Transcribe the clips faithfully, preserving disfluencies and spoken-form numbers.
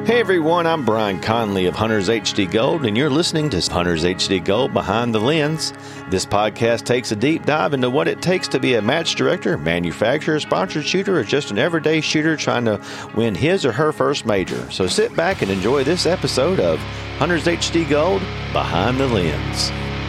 Hey everyone, I'm Brian Conley of Hunters H D Gold, and you're listening to Hunters H D Gold Behind the Lens. This podcast takes a deep dive into what it takes to be a match director, manufacturer, sponsored shooter, or just an everyday shooter trying to win his or her first major. So sit back and enjoy this episode of Hunters H D Gold Behind the Lens.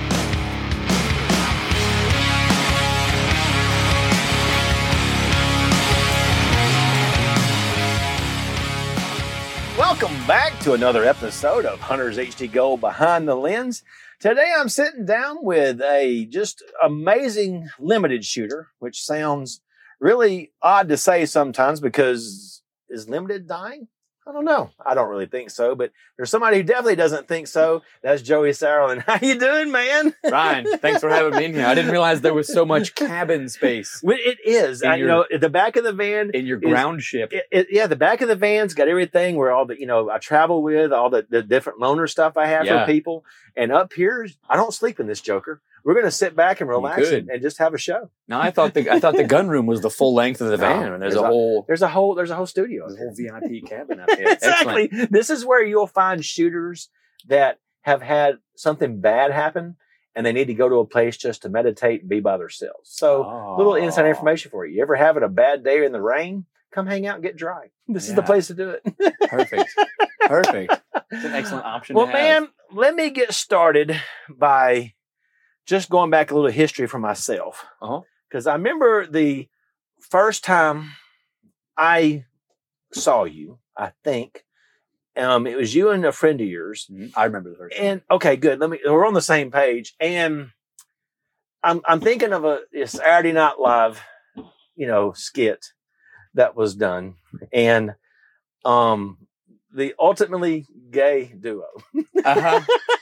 Welcome back to another episode of Hunters H D Gold Behind the Lens. Today I'm sitting down with a just amazing limited shooter, which sounds really odd to say sometimes because is limited dying? I don't know. I don't really think so, but there's somebody who definitely doesn't think so. That's Joey Sauerland. How you doing, man? Ryan, thanks for having me in here. I didn't realize there was so much cabin space. Well, it is. I, your, you know, at the back of the van. In your is, ground ship. It, it, yeah, the back of the van's got everything where all the, you know, I travel with, all the, the different loaner stuff I have yeah. for people. And up here, I don't sleep in this joker. We're going to sit back and relax and, and just have a show. No, I thought the I thought the gun room was the full length of the van, no, and there's, there's a, a whole there's a whole there's a whole studio, there's a whole V I P cabin up here. Exactly. Excellent. This is where you'll find shooters that have had something bad happen, and they need to go to a place just to meditate and be by themselves. So, oh. little inside information for you. You ever having a bad day in the rain? Come hang out and get dry. This yeah. is the place to do it. Perfect. Perfect. It's an excellent option. Well, to man, have. let me get started by just going back a little history for myself. Uh-huh. Because I remember the first time I saw you, I think, um, it was you and a friend of yours. I remember the first time. And okay, good. Let me. We're on the same page. And I'm I'm thinking of a, a Saturday Night Live, you know, skit that was done, and um, the ultimately gay duo. Uh-huh.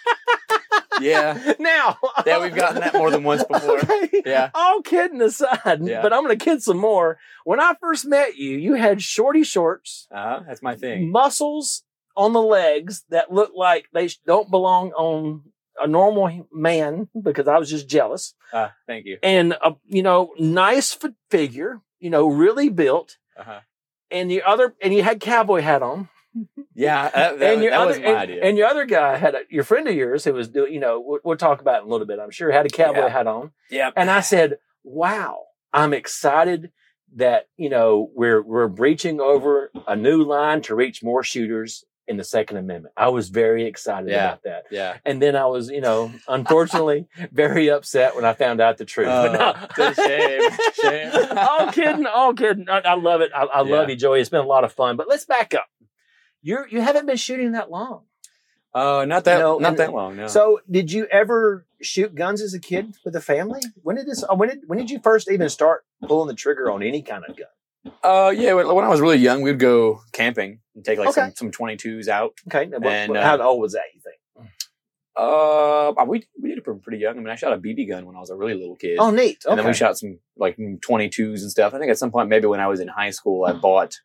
Yeah. Now. Yeah, we've gotten that more than once before. Okay. Yeah. All kidding aside, yeah. but I'm going to kid some more. When I first met you, you had shorty shorts. Uh-huh. That's my thing. Muscles on the legs that look like they don't belong on a normal man because I was just jealous. Uh, thank you. And, a, you know, nice f- figure, you know, really built. Uh-huh. And the other, and you had cowboy hat on. Yeah, that, that, and your that other, was my and, idea. And your other guy had a, your friend of yours who was doing, you know, we'll, we'll talk about it in a little bit, I'm sure, had a cowboy yeah. hat on. Yeah. And I said, wow, I'm excited that, you know, we're, we're breaching over a new line to reach more shooters in the Second Amendment. I was very excited yeah. about that. Yeah. And then I was, you know, unfortunately very upset when I found out the truth. Uh, but no. It's a shame. shame. all kidding, all kidding. I, I love it. I, I yeah. love you, Joey. It's been a lot of fun. But let's back up. You're, you haven't been shooting that long. Uh, not that, you know, not that long, no. So did you ever shoot guns as a kid with a family? When did this, when did, when did you first even start pulling the trigger on any kind of gun? Uh, yeah, when I was really young, we'd go camping and take like okay. some, some twenty-twos out. Okay. And, and what, uh, how old was that, you think? Uh, we, we did it from pretty young. I mean, I shot a B B gun when I was a really little kid. Oh, neat. Okay. And then we shot some like twenty-twos and stuff. I think at some point, maybe when I was in high school, I bought,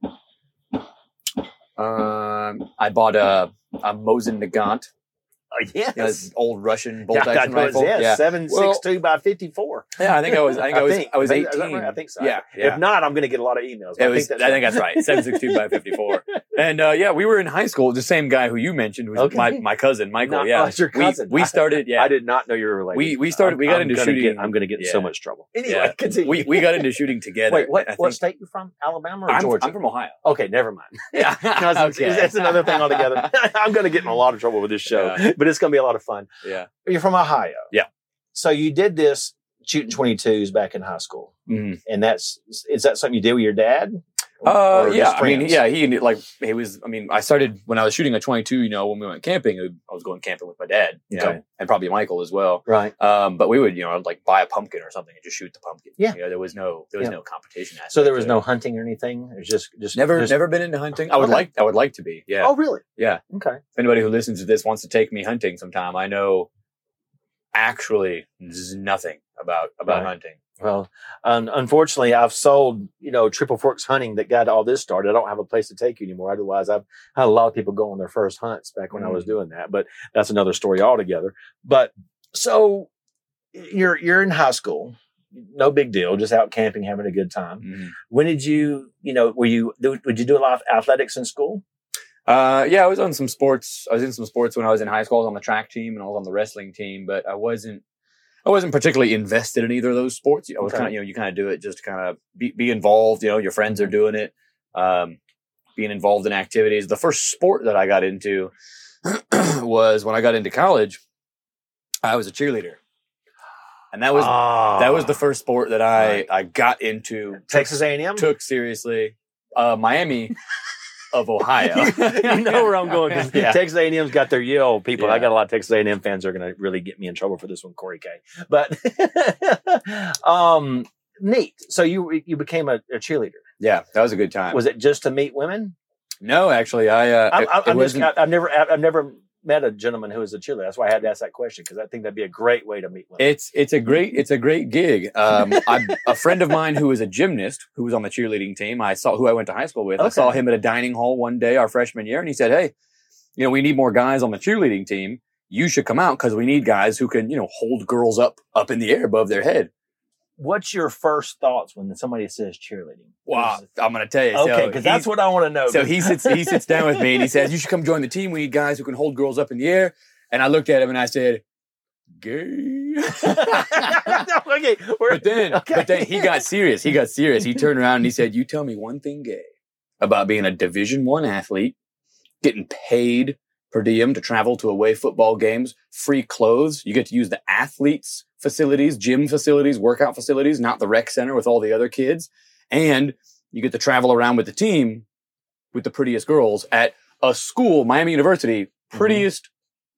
um, I bought a, a Mosin Nagant. Oh, yes. You know, this old Russian bolt yeah, action rifle. Yes, yeah. seven six two by fifty-four. Yeah, I think I was, I think I was, I, think, I was eighteen. I, right? I think so. Yeah, yeah. If not, I'm going to get a lot of emails. It I, was, think that's I right. think that's right. seven six two by fifty-four. And, uh, yeah, we were in high school. The same guy who you mentioned was okay. my, my cousin, Michael. Not, yeah. Oh, it's your cousin. We, we started, yeah. I did not know you were related. We, we started, we got I'm into shooting. Get, I'm going to get in yeah. so much trouble. Anyway, yeah. continue. We, we got into shooting together. Wait, what, I what think, state you from? Alabama or I'm, Georgia? I'm from Ohio. Okay, never mind. Yeah. okay. That's another thing altogether. I'm going to get in a lot of trouble with this show, yeah. but it's going to be a lot of fun. Yeah. You're from Ohio. Yeah. So you did this shooting twenty-twos back in high school. Mm-hmm. And that's, is that something you did with your dad? Or, uh, or yeah. I mean, yeah, he like, he was, I mean, I started when I was shooting a twenty-two, you know, when we went camping, I was going camping with my dad, you okay. know, and probably Michael as well. Right. Um, but we would, you know, like buy a pumpkin or something and just shoot the pumpkin. Yeah. You know, there was no, there was yeah. no competition. So there was no hunting or anything? It was just, just never, just... never been into hunting. I would okay. like, I would like to be. Yeah. Oh, really? Yeah. Okay. If anybody who listens to this wants to take me hunting sometime, I know actually nothing about, about right. hunting. Well, um, unfortunately, I've sold, you know, Triple Forks Hunting that got all this started. I don't have a place to take you anymore. Otherwise, I've had a lot of people go on their first hunts back when mm. I was doing that. But that's another story altogether. But so you're you're in high school. No big deal. Just out camping, having a good time. Mm. When did you, you know, were you, would you do a lot of athletics in school? Uh, yeah, I was on some sports. I was in some sports when I was in high school. I was on the track team and I was on the wrestling team, but I wasn't, I wasn't particularly invested in either of those sports. I was Okay. kind of, you know, you kind of do it just to kind of be, be involved. You know, your friends are doing it. Um, being involved in activities. The first sport that I got into was when I got into college. I was a cheerleader, and that was Ah. that was the first sport that I Right. I got into. Texas A and M. Took seriously. Uh, Miami of Ohio. You know where I'm going because Yeah. Texas A and M's got their Yale people. Yeah. I got a lot of Texas A and M fans that are going to really get me in trouble for this one, Corey K. But um, neat. So you you became a, a cheerleader. Yeah, that was a good time. Was it just to meet women? No, actually, I. Uh, I'm, it- I'm, it I'm just, wasn't- I- I've never I've never met a gentleman who was a cheerleader. That's why I had to ask that question because I think that'd be a great way to meet women. It's it's a great it's a great gig. Um, I, a friend of mine who was a gymnast who was on the cheerleading team. I saw who I went to high school with. I Okay. saw him at a dining hall one day our freshman year, and he said, "Hey, you know, we need more guys on the cheerleading team. You should come out because we need guys who can you know hold girls up up in the air above their head." What's your first thoughts when somebody says cheerleading? Wow, I'm gonna tell you. Okay, so because that's he- what I want to know. So he sits he sits down with me and he says, "You should come join the team. We need guys who can hold girls up in the air." And I looked at him and I said, "Gay." okay, we're- But then, okay. but then he got serious. He got serious. He turned around and he said, "You tell me one thing gay about being a Division One athlete, getting paid per diem to travel to away football games, free clothes. You get to use the athletes' facilities, gym facilities, workout facilities, not the rec center with all the other kids, and you get to travel around with the team with the prettiest girls at a school, Miami University, prettiest."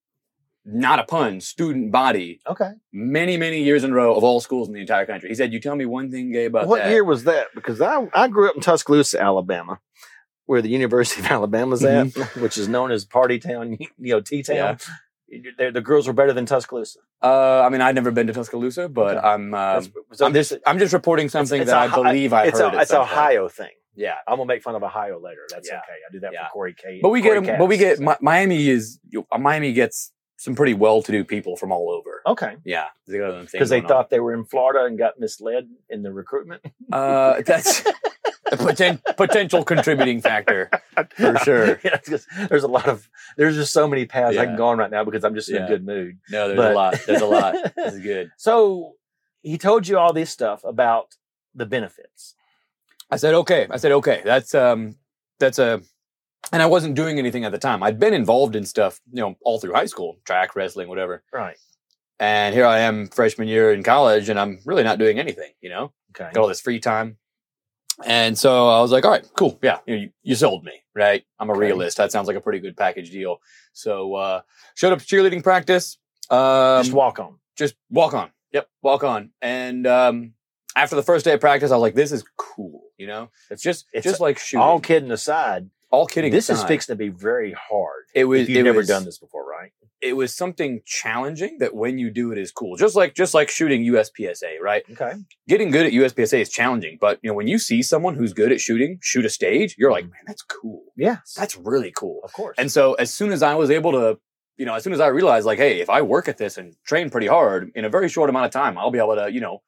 Not a pun, student body, Okay. many, many years in a row of all schools in the entire country. He said, "You tell me one thing gay about What that." year was that? Because I, I grew up in Tuscaloosa, Alabama, where the University of Alabama's at, which is known as Party Town, you know, T-Town. The, the girls were better than Tuscaloosa. Uh, I mean, I've never been to Tuscaloosa, but Okay. I'm, um, That's- so I'm just, I'm just reporting something it's that a I hi- believe I've it's heard. a, at it's an some point. Ohio thing. Yeah, I'm gonna make fun of Ohio later. That's Yeah. okay. I do that Yeah. for Corey K. but we Corey get, Cass. but we get Mi- Miami is you know, Miami gets some pretty well-to-do people from all over. okay Yeah, they got other things because they going thought they were in Florida and got misled in the recruitment. on. Uh, that's a poten- potential contributing factor for sure. Yeah, it's 'cause there's a lot of there's just so many paths I Yeah. can go on right now because I'm just in Yeah. a good mood. No, there's But- a lot. There's a lot. This is good. So he told you all this stuff about the benefits. I said, okay. I said, okay. That's um, that's a, and I wasn't doing anything at the time. I'd been involved in stuff, you know, all through high school, track, wrestling, whatever. Right. And here I am, freshman year in college, and I'm really not doing anything. You know, Okay. got all this free time, and so I was like, all right, cool, yeah, you, know, you, you sold me, right? I'm a Okay. realist. That sounds like a pretty good package deal. So uh, showed up to cheerleading practice. Um, Just walk on. just walk on. Yep, walk on. And um, after the first day of practice, I was like, this is cool. You know, it's just It's just like shooting. All kidding aside, All kidding this is aside, fixing to be very hard. It was. If you've it never was, done this before, right? It was something challenging that when you do it is cool. Just like just like shooting U S P S A, right? Okay. Getting good at U S P S A is challenging, but you know when you see someone who's good at shooting, shoot a stage, you're like, man, that's cool. Yes. That's really cool. of course. And so as soon as I was able to, you know, as soon as I realized, like, hey, if I work at this and train pretty hard in a very short amount of time, I'll be able to, you know,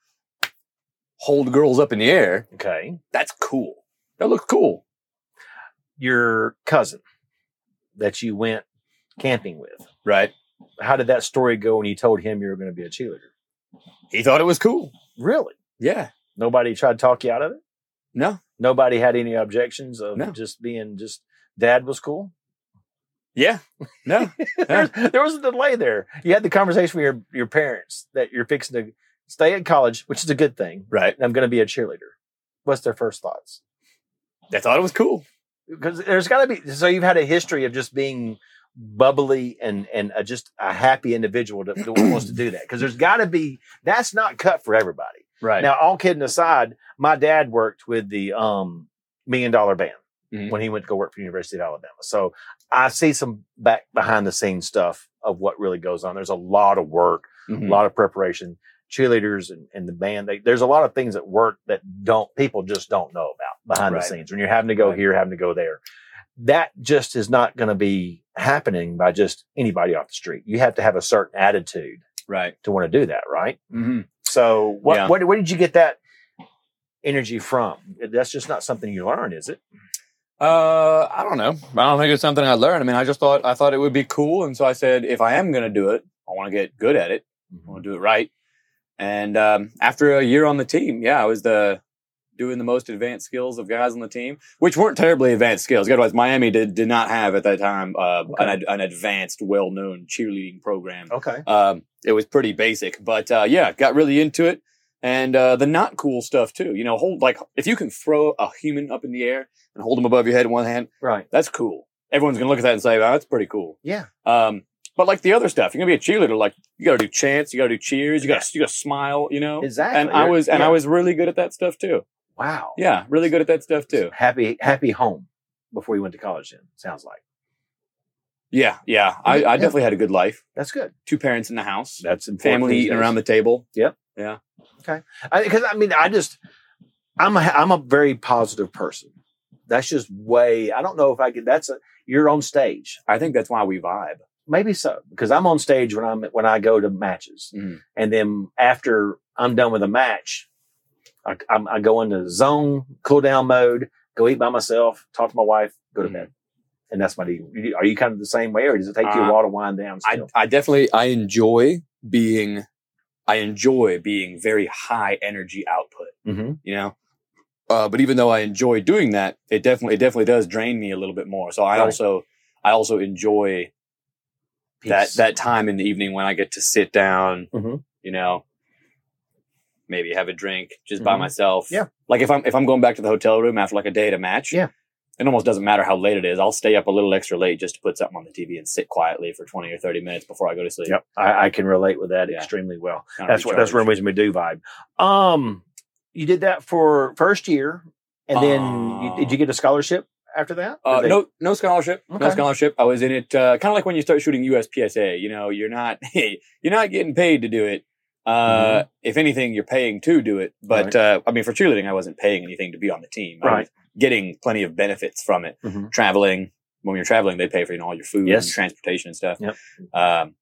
hold girls up in the air. okay. That's cool. That looks cool. Your cousin that you went camping with. Right. How did that story go when you told him you were going to be a cheerleader? He thought it was cool. Really? Yeah. Nobody tried to talk you out of it? No. Nobody had any objections of No. just being just dad was cool? Yeah. No. there, there was a delay there. You had the conversation with your, your parents that you're fixing to stay at college, which is a good thing. Right. And I'm going to be a cheerleader. What's their first thoughts? They thought it was cool. Because there's got to be, so you've had a history of just being bubbly and and a, just a happy individual that, that wants to do that. Because there's got to be, that's not cut for everybody. Right. Now, all kidding aside, my dad worked with the um, Million Dollar Band Mhm. when he went to go work for the University of Alabama. So I see some back behind the scenes stuff of what really goes on. There's a lot of work, Mhm. a lot of preparation. Cheerleaders and, and the band, they, there's a lot of things at work that don't people just don't know about behind Right. the scenes when you're having to go Right. here, having to go there. That just is not going to be happening by just anybody off the street. You have to have a certain attitude Right. to want to do that, right? Mm-hmm. So what, Yeah. what, where did you get that energy from? That's just not something you learn, is it? Uh, I don't know. I don't think it's something I learned. I mean, I just thought I thought it would be cool, and so I said, if I am going to do it, I want to get good at it. I want to do it right. And um, after a year on the team, yeah, I was the doing the most advanced skills of guys on the team, which weren't terribly advanced skills. Otherwise, Miami did did not have at that time uh, Okay. an, an advanced, well-known cheerleading program. Okay. Um, it was pretty basic, but uh, yeah, got really into it. And uh, the not cool stuff too. You know, hold like if you can throw a human up in the air and hold them above your head in one hand, Right. that's cool. Everyone's gonna look at that and say, "Wow, that's pretty cool." Yeah. Um, but like the other stuff, you're gonna be a cheerleader. Like you gotta do chants, you gotta do cheers, you gotta you gotta smile. You know, Exactly. and I You're- was and yeah. I was really good at that stuff too. Wow. Yeah, really good at that stuff too. Happy, happy home before you went to college. Then sounds like Yeah, yeah. I, Yeah. I definitely had a good life. that's good. Two parents in the house, That's important. family these eating days. around the table. Because I, I mean, I just, I'm a, I'm a very positive person. That's just way. I don't know if I could. That's a. You're on stage, I think that's why we vibe. maybe so. Because I'm on stage when I'm when I go to matches, Mhm. and then after I'm done with a match, I, I'm, I go into zone cool down mode, go eat by myself, talk to my wife, go to Mhm. bed, and that's my deal. Are you kind of the same way, or does it take you a Uh, while to wind down? I, Still? I definitely I enjoy being I enjoy being very high energy output. mm-hmm. You know, uh, but even though I enjoy doing that, it definitely it definitely does drain me a little bit more. So I Right. also I also enjoy that that time in the evening when I get to sit down. Mhm. You know, maybe have a drink just by Mhm. myself. Yeah. Like if I'm if I'm going back to the hotel room after like a day at a match. Yeah. It almost doesn't matter how late it is. I'll stay up a little extra late just to put something on the T V and sit quietly for twenty or thirty minutes before I go to sleep. Yep, I, I can relate with that Yeah. extremely well. Kinda That's what that's recharge. one reason we do vibe. Um, you did that for first year, and then you, Uh, did you get a scholarship after that? Or Uh, they- no, no scholarship. No Okay. scholarship. I was in it, uh, kind of like when you start shooting U S P S A. You know, you're not, you're not getting paid to do it. Uh, if anything, you're paying to do it. But Right. uh, I mean, for cheerleading, I wasn't paying anything to be on the team. I Right. was getting plenty of benefits from it. Mhm. Traveling. When you're traveling, they pay for you know all your food Yes. and transportation and stuff. Yep. Um,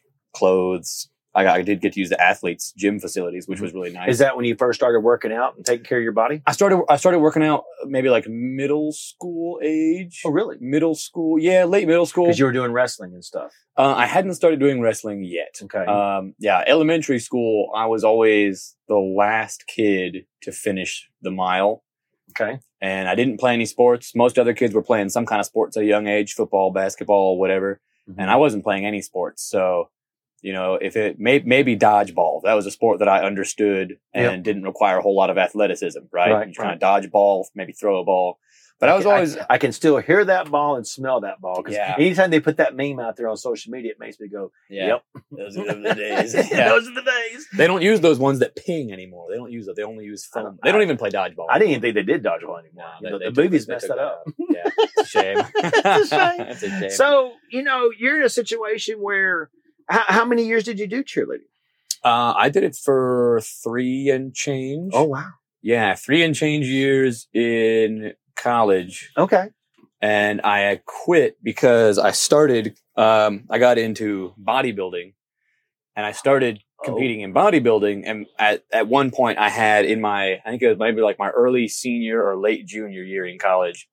clothes. I, got, I did get to use the athletes' gym facilities, which Mhm. was really nice. Is that when you first started working out and taking care of your body? I started. I started working out maybe like middle school age. Oh, really? Middle school, yeah, late middle school. Because you were doing wrestling and stuff. Uh, I hadn't started doing wrestling yet. Okay. Um, yeah, elementary school, I was always the last kid to finish the mile. okay. And I didn't play any sports. Most other kids were playing some kind of sports at a young age, football, basketball, whatever. Mm-hmm. And I wasn't playing any sports. So, you know, if it may, maybe dodgeball, that was a sport that I understood and Yep. didn't require a whole lot of athleticism, right? Right, You kind of dodge a ball, maybe throw a ball. But I was always, I, can still hear that ball and smell that ball. Because Yeah. anytime they put that meme out there on social media, it makes me go, yeah, "Yep, those are the days. Yeah. those are the days." They don't use those ones that ping anymore. They don't use it. They only use I foam. don't- They don't even play dodgeball. I didn't even think they did dodgeball anymore. No, You they- know, they the took- movies they messed took that up. out. Yeah, it's a shame. It's a shame. It's a shame. So, you know, you're in a situation where how, how many years did you do cheerleading? uh, I did it for three and change. Oh, wow. yeah, three and change years in college, Okay. and I quit because I started. Um, I got into bodybuilding, and I started Oh. competing in bodybuilding. And at at one point, I had in my I think it was maybe like my early senior or late junior year in college.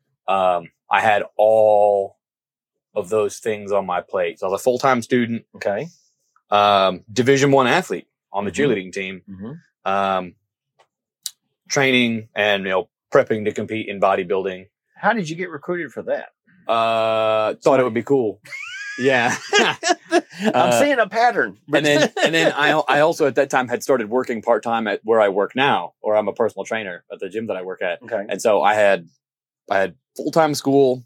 Um, I had all of those things on my plate. So I was a full time student. Okay. Um, Division One athlete on the Mhm. cheerleading team, Mm-hmm. um, training and, you know, prepping to compete in bodybuilding. How did you get recruited for that? Uh, thought it would be cool. Yeah. I'm Uh, seeing a pattern. and then, and then I, I also at that time had started working part time at where I work now, or I'm a personal trainer at the gym that I work at. okay. And so I had, I had full time school,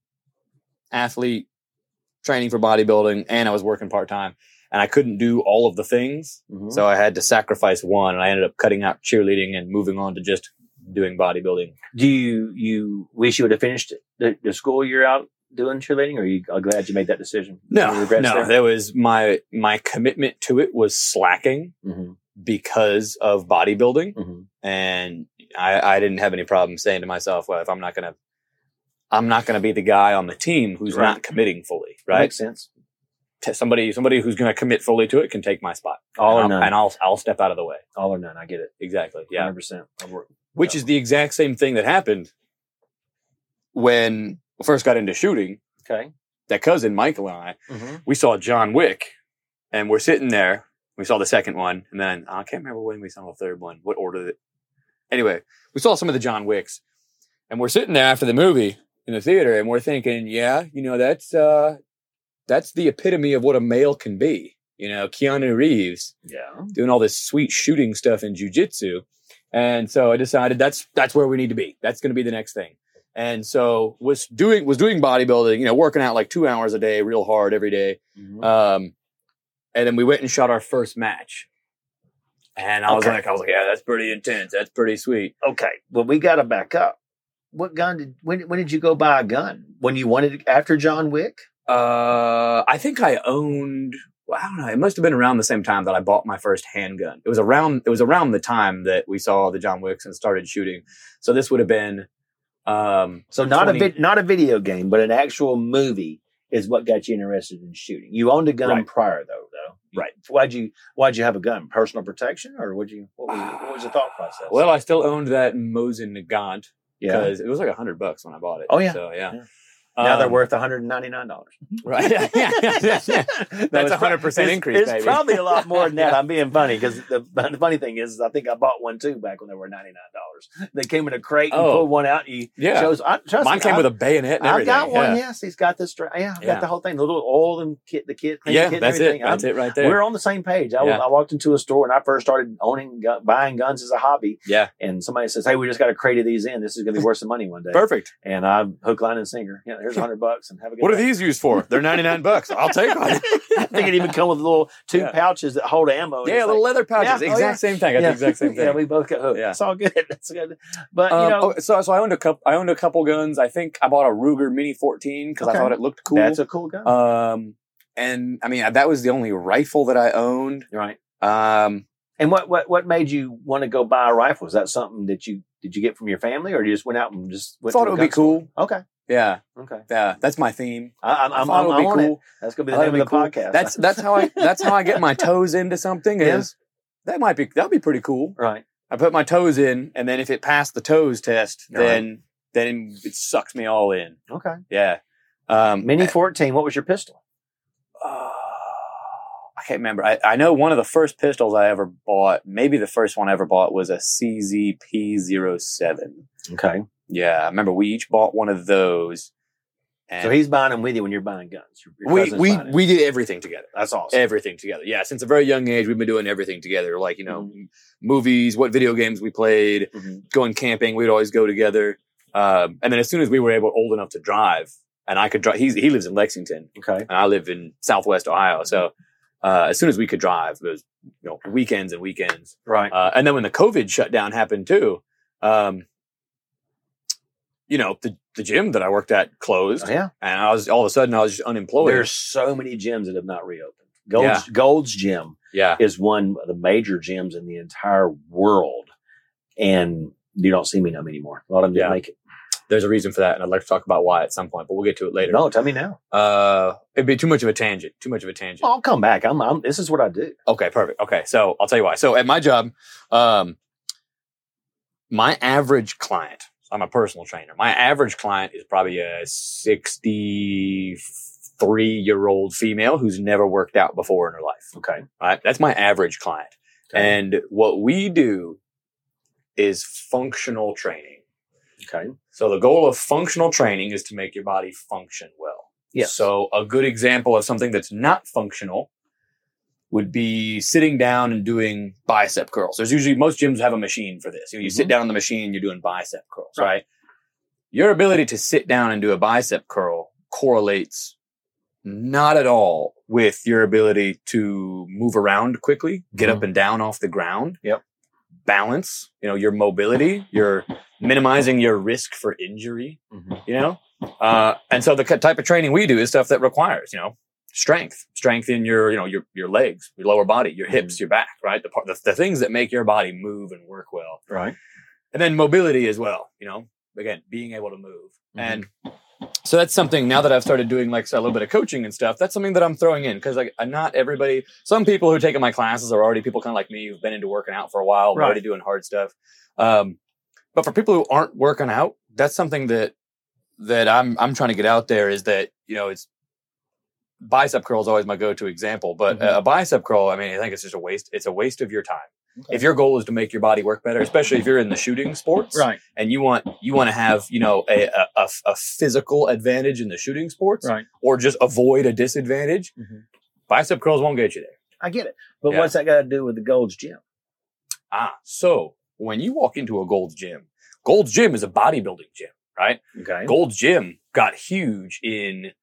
athlete, training for bodybuilding, and I was working part time. And I couldn't do all of the things. Mhm. So I had to sacrifice one, and I ended up cutting out cheerleading and moving on to just doing bodybuilding. Do you you wish you would have finished the, the school year out doing cheerleading, or are you are glad you made that decision? Any No, regrets no, there? there was my my commitment to it was slacking Mhm. because of bodybuilding, Mhm. and I, I didn't have any problem saying to myself, well, if I'm not gonna, I'm not gonna be the guy on the team who's Right. not committing fully, That right? makes sense. T- somebody somebody who's gonna commit fully to it can take my spot, All or and, I'll, none. and I'll I'll step out of the way. All or none. I get it. Exactly, one yeah. hundred percent. Which is the exact same thing that happened when we first got into shooting, Okay. that cousin, Michael and I, Mm-hmm. we saw John Wick, and we're sitting there. We saw the second one, and then I can't remember when we saw the third one, what order it. Anyway, we saw some of the John Wicks, and we're sitting there after the movie in the theater, and we're thinking, yeah, you know, that's uh, that's the epitome of what a male can be. You know, Keanu Reeves Yeah. doing all this sweet shooting stuff in jiu-jitsu. And so I decided that's that's where we need to be. That's going to be the next thing. And so was doing was doing bodybuilding, you know, working out like two hours a day, real hard every day. Mm-hmm. Um, and then we went and shot our first match. And I was Okay. like, I was like, yeah, that's pretty intense. That's pretty sweet. Okay. Well, we got to back up. What gun did, when, when did you go buy a gun? When you wanted, after John Wick? Uh, I think I owned, well, I don't know. It must have been around the same time that I bought my first handgun. It was around, it was around the time that we saw the John Wicks and started shooting. So this would have been, um, So not twenty a vid, not a video game, but an actual movie is what got you interested in shooting. You owned a gun Right. prior though, though. Right. Why'd you, why'd you have a gun? Personal protection or would you, what was, what was the thought process? well, I still owned that Mosin Nagant yeah. because it was like a hundred bucks when I bought it. Oh, yeah. So yeah. Yeah. Now they're Um, worth one hundred ninety-nine dollars. right. yeah, yeah, yeah, yeah. That's a hundred percent It's- increase, It's baby. probably a lot more than that. Yeah. I'm being funny because the, the funny thing is, I think I bought one too back when they were ninety-nine dollars. They came in a crate and Oh. pulled one out. And you Yeah. shows, I, trust Mine me, came I, with a bayonet and I everything. got one. Yeah, Yes, he's got the stra- Yeah, I've Yeah. got the whole thing. The little oil and kit, the kit, clean yeah kit, that's and everything. it. That's I'm- it right there. We're on the same page. I, Yeah. I walked into a store when I first started owning, gu- buying guns as a hobby, yeah. and somebody says, "Hey, we just got a crate of these in. This is going to be worth some money one day." Perfect. And I hook, line, and sinker. Yeah, here's a hundred bucks, and have a good. What are day. these used for? They're ninety-nine bucks. I'll take one. I think it even come with little two Yeah. pouches that hold ammo. and Yeah, it's little like- leather pouches. Yeah, oh, exact yeah. same thing. I got the exact same thing. Yeah, we both got hooked. Yeah. It's all good. That's good. But you Um, know, oh, so so I owned a couple. I owned a couple guns. I think I bought a Ruger Mini fourteen because Okay. I thought it looked cool. that's a cool gun, um, and I mean that was the only rifle that I owned. right? Um, And what what what made you want to go buy a rifle? Was that something that you did you get from your family, or you just went out and just went thought to it a would be gun store? cool. Okay, Yeah, okay. yeah. That's my theme. I, I'm I I'm, thought I'm, it would be I'm on cool. it. That's gonna be I the thought name it'd of the be cool. podcast. That's that's how I that's how I get my toes into something. Yeah. Is that might be that'd be pretty cool. right. I put my toes in, and then if it passed the toes test, All right. then then it sucks me all in. Okay. Yeah. Um, Mini fourteen. What was your pistol? uh, I can't remember. I, I know one of the first pistols I ever bought, maybe the first one I ever bought was a C Z P zero seven. Okay. Yeah, I remember we each bought one of those. And So he's buying them with you when you're buying guns. Your, your we cousin's we buying it. we did everything together. That's awesome. Everything together. Yeah, since a very young age, we've been doing everything together. Like, you know, Mhm. movies, what video games we played, Mhm. going camping, we'd always go together. Um, and then as soon as we were able, old enough to drive, and I could drive, he's, he lives in Lexington, Okay. and I live in Southwest Ohio. So uh, as soon as we could drive, it was, you know, weekends and weekends. Right. Uh, and then when the COVID shutdown happened too, um, you know, the, the gym that I worked at closed, Oh, yeah. and I was all of a sudden I was just unemployed. There's so many gyms that have not reopened. Gold's, Yeah. Gold's Gym yeah. is one of the major gyms in the entire world, and you don't see me them anymore. A lot of them didn't Yeah. make it. There's a reason for that, and I'd like to talk about why at some point, but we'll get to it later. No, tell me now. Uh, it'd be too much of a tangent. Too much of a tangent. I'll come back. I'm, I'm. This is what I do. Okay, perfect. Okay, so I'll tell you why. So at my job, um, my average client, I'm a personal trainer. My average client is probably a sixty-three-year-old female who's never worked out before in her life. Okay. Right? That's my average client. Okay. And what we do is functional training. Okay. So the goal of functional training is to make your body function well. Yes. So a good example of something that's not functional would be sitting down and doing bicep curls. There's usually, most gyms have a machine for this. You, know, you sit Mhm. down on the machine, you're doing bicep curls, Right. right? Your ability to sit down and do a bicep curl correlates not at all with your ability to move around quickly, get Mhm. up and down off the ground. Yep. Balance, you know, your mobility, your minimizing your risk for injury, Mhm. you know? Uh, and so the k- type of training we do is stuff that requires, you know, strength, strength in your, you know, your, your legs, your lower body, your hips, your back, right? The, part, the, the things that make your body move and work well. Right. And then mobility as well, you know, again, being able to move. Mhm. And so that's something now that I've started doing like a little bit of coaching and stuff, that's something that I'm throwing in because like not everybody, some people who are taking my classes are already people kind of like me who've been into working out for a while, Right. already doing hard stuff. Um, but for people who aren't working out, that's something that that I'm I'm trying to get out there is that, you know, it's bicep curl is always my go-to example, but Mhm. a bicep curl, I mean, I think it's just a waste. It's a waste of your time. Okay. If your goal is to make your body work better, especially if you're in the shooting sports, Right. and you want you want to have, you know, a, a a physical advantage in the shooting sports, Right. or just avoid a disadvantage, Mhm. bicep curls won't get you there. I get it. But Yeah. what's that got to do with the Gold's Gym? Ah, so when you walk into a Gold's Gym, Gold's Gym is a bodybuilding gym, right? Okay. Gold's Gym got huge in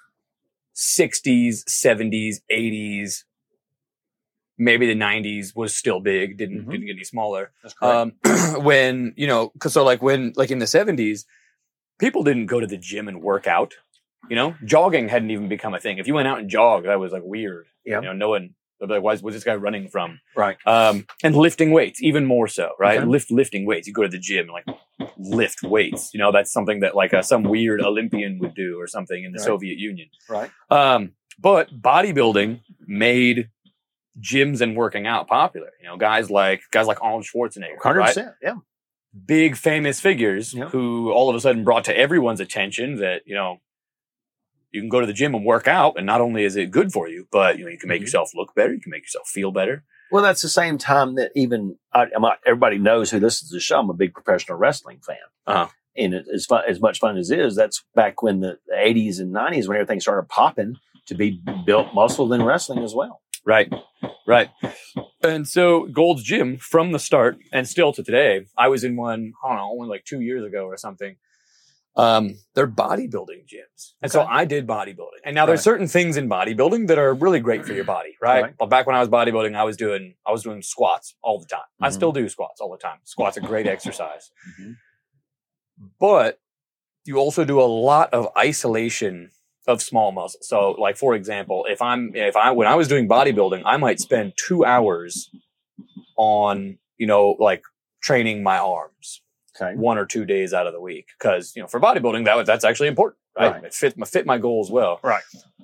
sixties, seventies, eighties. Maybe the nineties was still big, didn't Mhm. didn't get any smaller. That's correct. Um, when, you know, cause so like when, like in the seventies, people didn't go to the gym and work out, you know, jogging hadn't even become a thing. If you went out and jogged, that was like weird. Yeah. You know, no one, they'd be like, why is, where's this guy running from? Right. Um, and lifting weights, even more so, right? Okay. Lift, lifting weights. You go to the gym and like lift weights. You know, that's something that like a, some weird Olympian would do or something in the Right. Soviet Union. Right. Um, but bodybuilding made gyms and working out popular. You know, guys like guys like Arnold Schwarzenegger, one hundred right? percent. Yeah. Big famous figures Yeah. who all of a sudden brought to everyone's attention that, you know, you can go to the gym and work out, and not only is it good for you, but you know, you can make Mhm. yourself look better, you can make yourself feel better. Well, that's the same time that even I, I'm not, everybody knows who listens to the show. I'm a big professional wrestling fan. Uh-huh. And it, as fun, as much fun as it is, that's back when the, the eighties and nineties, when everything started popping to be built muscle in wrestling as well. Right. Right. And so Gold's Gym from the start and still to today, I was in one, I don't know, only like two years ago or something. Um, they're bodybuilding gyms. And so Okay. I did bodybuilding. And now there's Right. certain things in bodybuilding that are really great for your body, right? Right. But back when I was bodybuilding, I was doing, I was doing squats all the time. I Mhm. still do squats all the time. Squats are great exercise, Mhm. but you also do a lot of isolation of small muscles. So like, for example, if I'm, if I, when I was doing bodybuilding, I might spend two hours on, you know, like training my arms Okay. one or two days out of the week. Cause, you know, for bodybuilding, that was, that's actually important, right? Right. It fit my, fit my goals well. Right.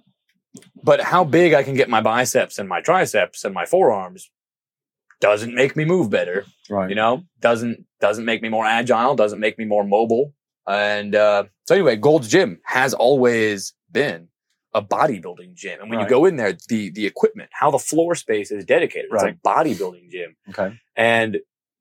But how big I can get my biceps and my triceps and my forearms doesn't make me move better, Right. you know, doesn't, doesn't make me more agile, doesn't make me more mobile. And, uh, so anyway, Gold's Gym has always been a bodybuilding gym. And when Right. you go in there, the, the equipment, how the floor space is dedicated, it's Right. a bodybuilding gym. Okay. And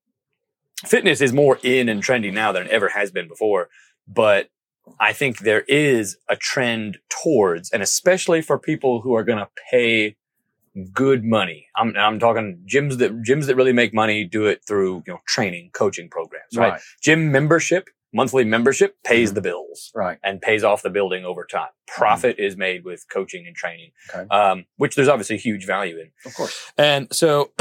fitness is more in and trendy now than it ever has been before. But I think there is a trend towards, and especially for people who are going to pay good money. I'm, I'm talking gyms that, gyms that really make money do it through, you know, training, coaching programs, right? Right. Gym membership, monthly membership pays Mhm. the bills Right. and pays off the building over time. Profit is made with coaching and training, Okay. um, which there's obviously huge value in. Of course. And so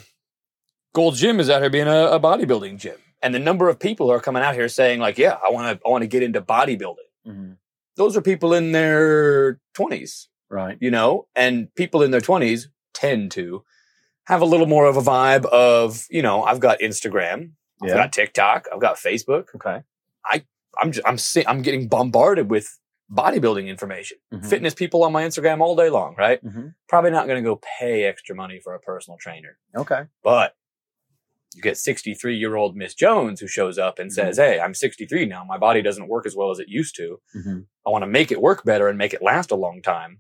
Gold's Gym is out here being a, a bodybuilding gym. And the number of people who are coming out here saying like, yeah, I want to, I want to get into bodybuilding. Mm-hmm. Those are people in their twenties, Right. you know, and people in their twenties tend to have a little more of a vibe of, you know, I've got Instagram, I've Yeah. got TikTok, I've got Facebook. Okay. I'm just, I'm si- I'm getting bombarded with bodybuilding information. Mhm. Fitness people on my Instagram all day long, right? Mhm. Probably not going to go pay extra money for a personal trainer. Okay. But you get sixty-three year old Miss Jones who shows up and says, hey, I'm sixty-three now. My body doesn't work as well as it used to. Mm-hmm. I want to make it work better and make it last a long time.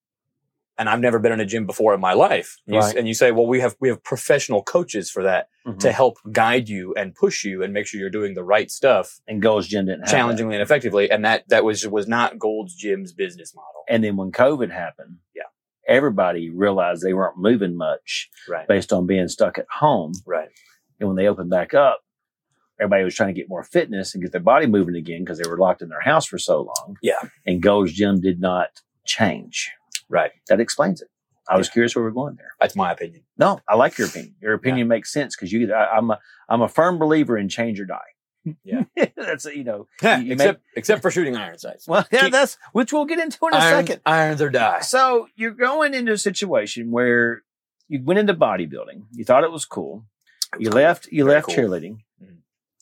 And I've never been in a gym before in my life. You s- Right. And you say, well, we have, we have professional coaches for that Mm-hmm. to help guide you and push you and make sure you're doing the right stuff And Gold's Gym didn't have that. challengingly and effectively. And that, that was, was not Gold's Gym's business model. And then when COVID happened, Yeah. everybody realized they weren't moving much Right. based on being stuck at home. Right. And when they opened back up, everybody was trying to get more fitness and get their body moving again because they were locked in their house for so long. Yeah. And Gold's Gym did not change. Right. That explains it. I was curious where we're going there. That's my opinion. No, I like your opinion. Your opinion makes sense because you. I, I'm a I'm a firm believer in change or die. Yeah. That's you know. Yeah, you except, except for shooting iron sights. Well, yeah, Keep- that's which we'll get into in a Iron- second. Irons or die. So you're going into a situation where you went into bodybuilding. You thought it was cool. You left. You Very left cool. cheerleading. Mhm.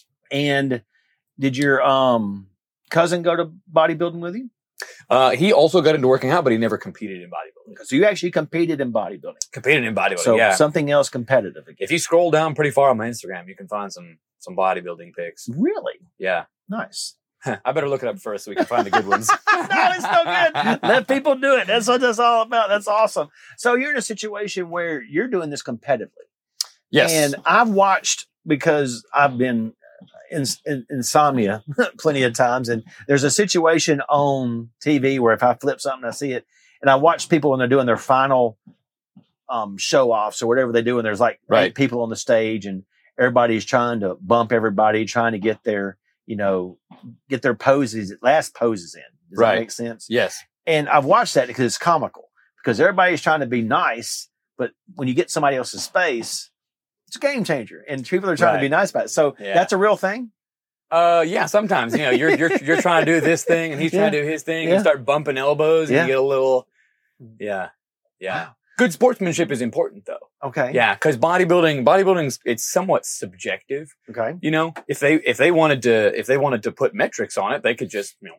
And did your um cousin go to bodybuilding with you? Uh, he also got into working out, but he never competed in bodybuilding. So you actually competed in bodybuilding. Competed in bodybuilding, So yeah. something else competitive again. If you scroll down pretty far on my Instagram, you can find some some bodybuilding pics. Really Yeah. nice. I better look it up first so we can find the good ones. No, it's no good. Let people do it. That's what that's all about. That's awesome. So you're in a situation where you're doing this competitively. Yes. And I've watched, because I've been in, in insomnia plenty of times, and there's a situation on T V where if I flip something, I see it, and I watch people when they're doing their final um, show offs or whatever they do, and there's like Right. eight people on the stage, and everybody's trying to bump everybody, trying to get their, you know, get their poses, last poses in. Does Right. that make sense? Yes. And I've watched that because it's comical, because everybody's trying to be nice, but when you get somebody else's space, it's a game changer, and people are trying Right. to be nice about it. So Yeah. that's a real thing. Uh, yeah, sometimes, you know, you're, you're, you're trying to do this thing and he's trying to do his thing. Yeah. You start bumping elbows and Yeah. you get a little, yeah, yeah. Wow. Good sportsmanship is important though. Okay. Yeah. Cause bodybuilding, bodybuilding's, it's somewhat subjective. Okay. You know, if they, if they wanted to, if they wanted to put metrics on it, they could just, you know,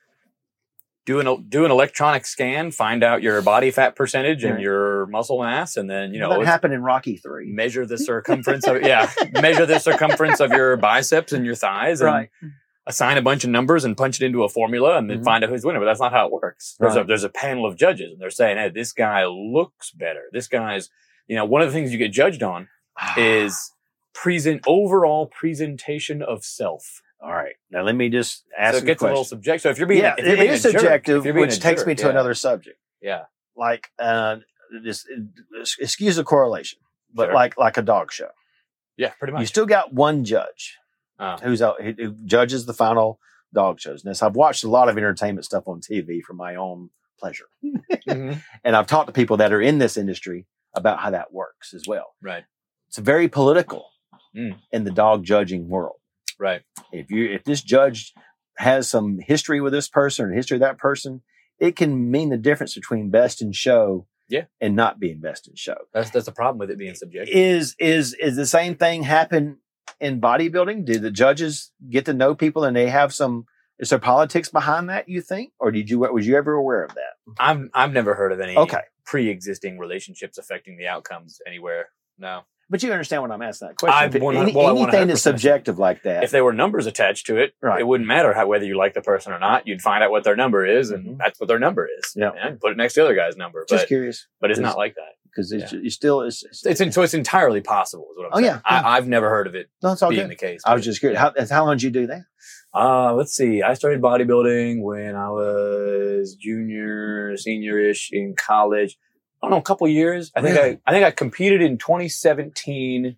do an, do an electronic scan, find out your body fat percentage and Right. your muscle mass. And then, you know, that it's- happened in Rocky three. measure the circumference of, yeah, measure the circumference of your biceps and your thighs and Right. assign a bunch of numbers and punch it into a formula and then Mhm. find out who's winning. But that's not how it works. There's a, Right. there's a panel of judges and they're saying, hey, this guy looks better. This guy's, you know, one of the things you get judged on is present overall presentation of self. All right. Now let me just ask So you it a gets a little question. subjective. So if you're being, Yeah, if you're it being is a jerk, subjective, if you're being which a takes jerk, me to yeah. another subject. Yeah. Like, uh, this, excuse the correlation, but Sure. like, like a dog show. Yeah, pretty You much. still got one judge Oh. who's out, who who judges the final dog shows. Now, so I've watched a lot of entertainment stuff on T V for my own pleasure. Mhm. And I've talked to people that are in this industry about how that works as well. Right. It's very political Mm. in the dog judging world. Right. If you, if this judge has some history with this person or history of that person, it can mean the difference between best in show Yeah. and not being best in show. That's, that's the problem with it being subjective. Is, is, is the same thing happen in bodybuilding? Do the judges get to know people and they have some, is there politics behind that, you think? Or did you, was you ever aware of that? I've, I've never heard of any Okay. pre-existing relationships affecting the outcomes anywhere. No. But you understand what I'm asking that question. I've If one- any, well, I one anything hundred that's percent subjective like that. If there were numbers attached to it, Right. it wouldn't matter how, whether you like the person or not. You'd find out what their number is, and Mhm. that's what their number is. Yeah. And put it next to the other guy's number. just But, curious, but it's Because- not like that. because it's, Yeah. you still, it's, it's, It's in, so it's entirely possible, is what I'm Oh, saying. yeah, yeah. I, I've never heard of it no, it's all being good. the case. I was but- just curious. How, how long did you do that? Uh, let's see. I started bodybuilding when I was junior, senior-ish in college. I don't know, a couple years. I think Really? I, I think I competed in twenty seventeen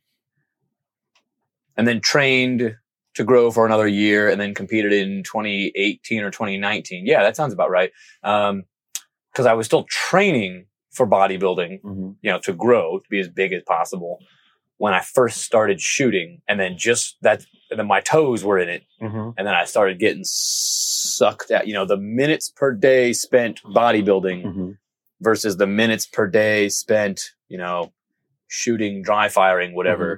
and then trained to grow for another year and then competed in twenty eighteen or twenty nineteen. Yeah, that sounds about right. Um, cause I was still training for bodybuilding, Mm-hmm. you know, to grow, to be as big as possible when I first started shooting. And then just that, and then my toes were in it. Mm-hmm. And then I started getting sucked at, you know, the minutes per day spent bodybuilding Mm-hmm. versus the minutes per day spent, you know, shooting, dry firing, whatever,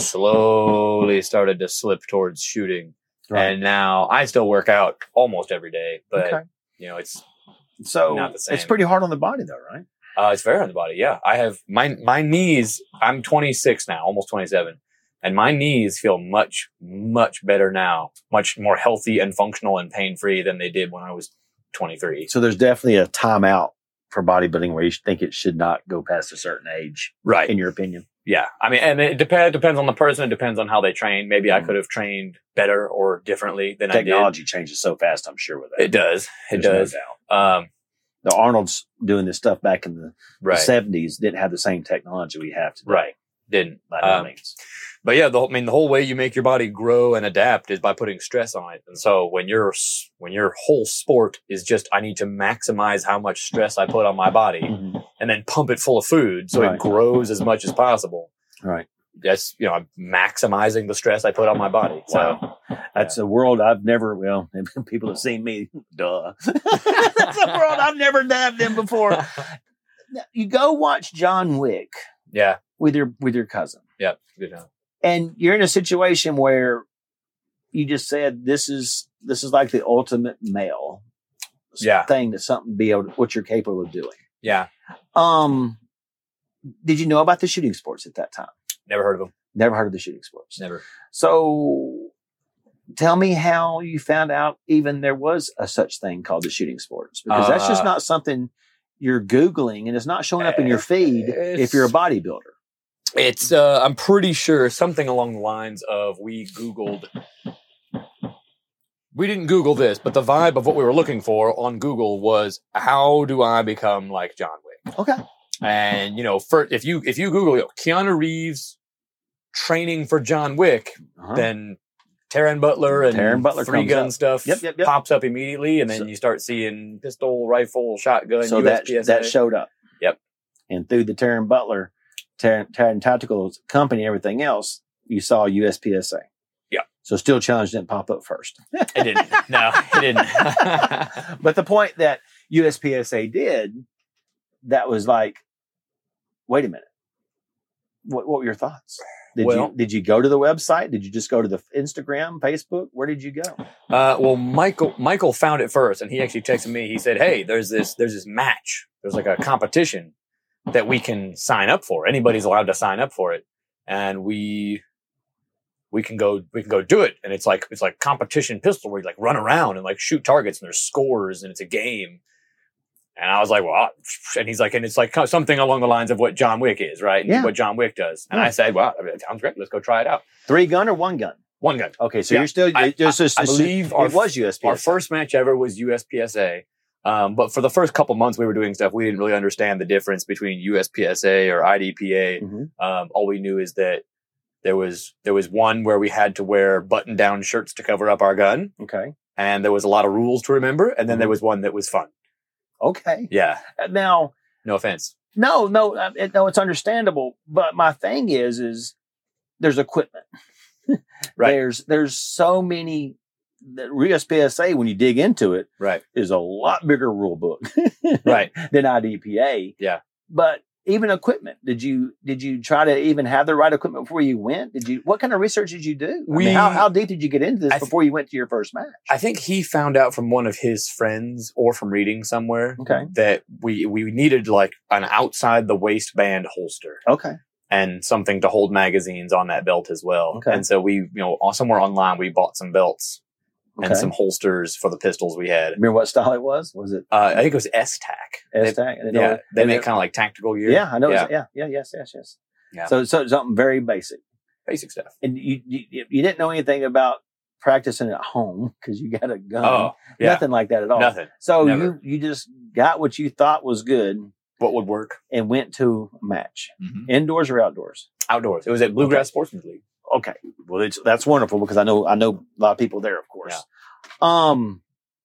slowly started to slip towards shooting. Right. And now I still work out almost every day, but Okay. you know, it's, So not the same. it's pretty hard on the body though, right? uh, it's very on the body. Yeah. I have my, my knees, I'm twenty-six now, almost twenty-seven. And my knees feel much, much better now, much more healthy and functional and pain free than they did when I was twenty-three. So there's definitely a timeout for bodybuilding where you think it should not go past a certain age, Right. in your opinion. Yeah. I mean, and it depends, depends on the person. It depends on how they train. Maybe I Mhm. could have trained better or differently than Technology changes so fast, I'm sure, with I that. did. It does. It There's does. no doubt. Um, The Arnold's doing this stuff back in the, right. the seventies didn't have the same technology we have today. Right. Didn't. By no Um, means. But yeah, the whole, I mean, the whole way you make your body grow and adapt is by putting stress on it. And so when your when your whole sport is just, I need to maximize how much stress I put on my body Mhm. and then pump it full of food so Right. it grows as much as possible. Right. That's, you know, I'm maximizing the stress I put on my body. So Wow. That's a world I've never, well, people have seen me, duh. That's a world I've never dabbed in before. Now, you go watch John Wick yeah, with your, with your cousin. yeah, good job. And you're in a situation where you just said, this is, this is like the ultimate male Yeah. thing to something be able to, what you're capable of doing. Yeah, Um, did you know about the shooting sports at that time? never heard of them. Never heard of the shooting sports. Never. So tell me how you found out even there was a such thing called the shooting sports, because that's just Uh, not something you're Googling and it's not showing up in your feed if you're a bodybuilder. It's, uh, I'm pretty sure something along the lines of we Googled, we didn't Google this, but the vibe of what we were looking for on Google was, how do I become like John Wick? Okay. And, you know, for, if you, if you Google, you know, Keanu Reeves training for John Wick, Uh-huh. then Taron Butler and Taron Butler three comes gun up. stuff Yep, yep, yep. pops up immediately. And then So- you start seeing pistol, rifle, shotgun, So U S that, P S A. that showed up. Yep. And through the Taron Butler, Taron, Taron Tactical Company, everything else, you saw U S P S A. Yeah. So Steel Challenge didn't pop up first. It didn't. No, it didn't. But the point that U S P S A did, that was like, wait a minute. What, what were your thoughts? Did Well- you did you go to the website? Did you just go to the Instagram, Facebook? Where did you go? Uh, well, Michael Michael found it first, and he actually texted me. He said, "Hey, there's this there's this match. There's like a competition that we can sign up for. Anybody's allowed to sign up for it, and we we can go we can go do it. And it's like it's like competition pistol where you like run around and like shoot targets, and there's scores, and it's a game." And I was like, "Well," and he's like, "And it's like something along the lines of what John Wick is, right? Yeah. What John Wick does." And Yeah. I said, "Well, it sounds great. Let's go try it out." Three gun or one gun? One gun. Okay, so Yeah. you're still I- just, just, I- I believe it our- was U S P S A. Our first match ever was U S P S A. Um, but for the first couple months we were doing stuff, we didn't really understand the difference between U S P S A or I D P A. Mhm. Um, all we knew is that there was, there was one where we had to wear button down shirts to cover up our gun. Okay. And there was a lot of rules to remember. And then Mhm. there was one that was fun. Okay. Yeah. Now, No offense. no, no, uh, it, no, it's understandable. But my thing is, is there's equipment. Right. There's there's so many. The U S P S A, when you dig into it, Right. is a lot bigger rule book Right. than I D P A. Yeah. But even equipment, did you did you try to even have the right equipment before you went? Did you? What kind of research did you do? I We- mean, how how deep did you get into this I th- before you went to your first match? I think he found out from one of his friends or from reading somewhere Okay. that we, we needed like an outside the waistband holster. Okay. And something to hold magazines on that belt as well. Okay. And so we, you know, somewhere online, we bought some belts Okay. and some holsters for the pistols we had. Remember what style it was? Was it Uh, I think it was S-Tac. They- S-Tac? Yeah. They make kind of like tactical gear. Yeah, I know. Yeah. Yeah. yeah, yeah, yes, yes, yes. Yeah. So, so something very basic. Basic stuff. And you, you, you didn't know anything about practicing at home because you got a gun. Oh, yeah. Nothing like that at all. Nothing. So Never. you, you just got what you thought was good What would work? and went to a match, indoors or outdoors. Outdoors. It was at Bluegrass Sportsman's League. Okay. Well, it's, that's wonderful because I know, I know a lot of people there, of course. Um,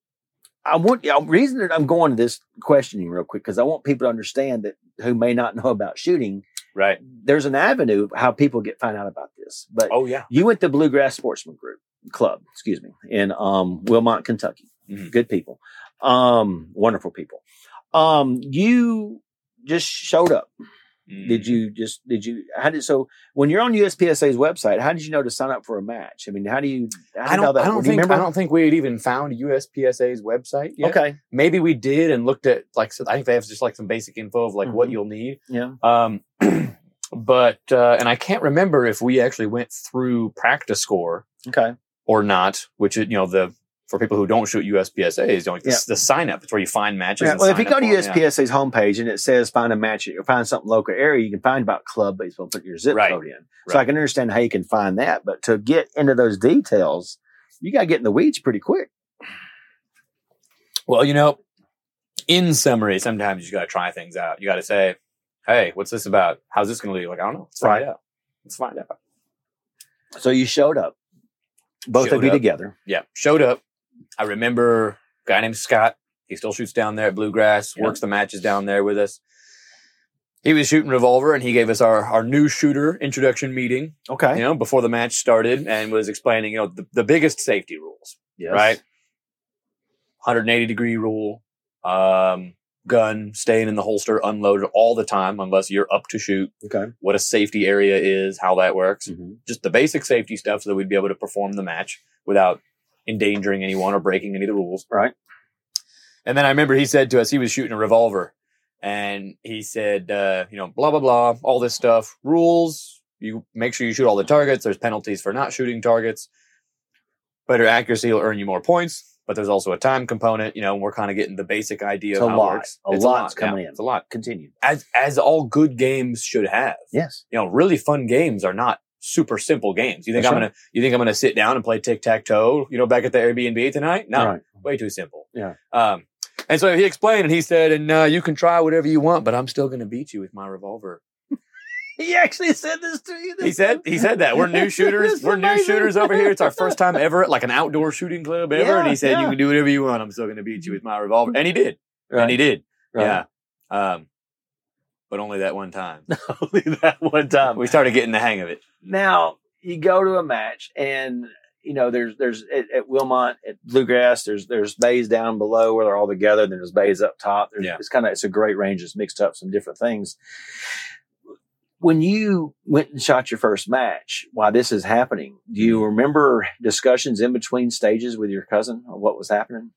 I want, the reason that I'm going to this questioning real quick, because I want people to understand that who may not know about shooting, Right. there's an avenue of how people get find out about this. But Oh, yeah. you went to Bluegrass Sportsman Group Club, excuse me, in um, Wilmot, Kentucky. Mhm. Good people, um, wonderful people. Um, you just showed up. Did you just did you how did so when you're on U S P S A's website? How did you know to sign up for a match? I mean, how do you? How I did all don't, that, I don't do you think, I remember? don't think we had even found U S P S A's website yet. Okay, Maybe we did and looked at like, so I think they have just like some basic info of like what Mhm. you'll need. yeah, Um, but, uh, and I can't remember if we actually went through Practice Score okay, or not, which is, you know, the, for people who don't shoot U S P S A is, you know, like the, Yeah. the sign up. It's where you find matches. yeah. and Well, if sign you go up to for 'em, yeah. U S P S A's homepage and it says find a match, or find something local area, you can find about club baseball. Put your zip Right. code in, so Right. I can understand how you can find that. But to get into those details, you got to get in the weeds pretty quick. Well, you know, in summary, sometimes you got to try things out. You got to say, hey, what's this about? How's this going to be? Like, I don't know. Let's find Right. out. Let's find out. So you showed up, both Showed of you up. together. Yeah. Showed up. I remember a guy named Scott. He still shoots down there at Bluegrass, Yeah. works the matches down there with us. He was shooting revolver and he gave us our, our new shooter introduction meeting, Okay, you know, before the match started and was explaining, you know, the, the biggest safety rules, yes. right? one hundred eighty degree rule, um, gun staying in the holster, unloaded all the time unless you're up to shoot, Okay, what a safety area is, how that works. Mhm. Just the basic safety stuff so that we'd be able to perform the match without endangering anyone or breaking any of the rules. right. And then I remember he said to us, he was shooting a revolver and he said, uh, you know, blah, blah, blah, all this stuff, rules. You make sure you shoot all the targets. There's penalties for not shooting targets. better accuracy will earn you more points. But there's also a time component, you know, and we're kind of getting the basic idea It's of a how lot. it works. A It's lot's a lot, coming yeah, in. It's a lot. Continue. As as all good games should have. Yes. You know, really fun games are not super simple games. You think That's I'm right. gonna you think I'm gonna sit down and play tic-tac-toe, you know, back at the Airbnb tonight? No. Right. Way too simple. Yeah. Um and so he explained and he said, and uh, you can try whatever you want, but I'm still gonna beat you with my revolver. He actually said this to you. He said he said that. We're new shooters. That's We're new amazing. shooters over here. It's our first time ever at like an outdoor shooting club ever. Yeah, and he said, yeah. you can do whatever you want. I'm still gonna beat you with my revolver. And he did. Right. And he did. Right. Yeah. Um but only that one time. Only that one time. We started getting the hang of it. Now you go to a match, and you know there's there's at, at Wilmot at Bluegrass. There's there's bays down below where they're all together. Then there's bays up top. There's, Yeah. It's kind of it's a great range. It's mixed up some different things. When you went and shot your first match, while this is happening, do you remember discussions in between stages with your cousin of what was happening?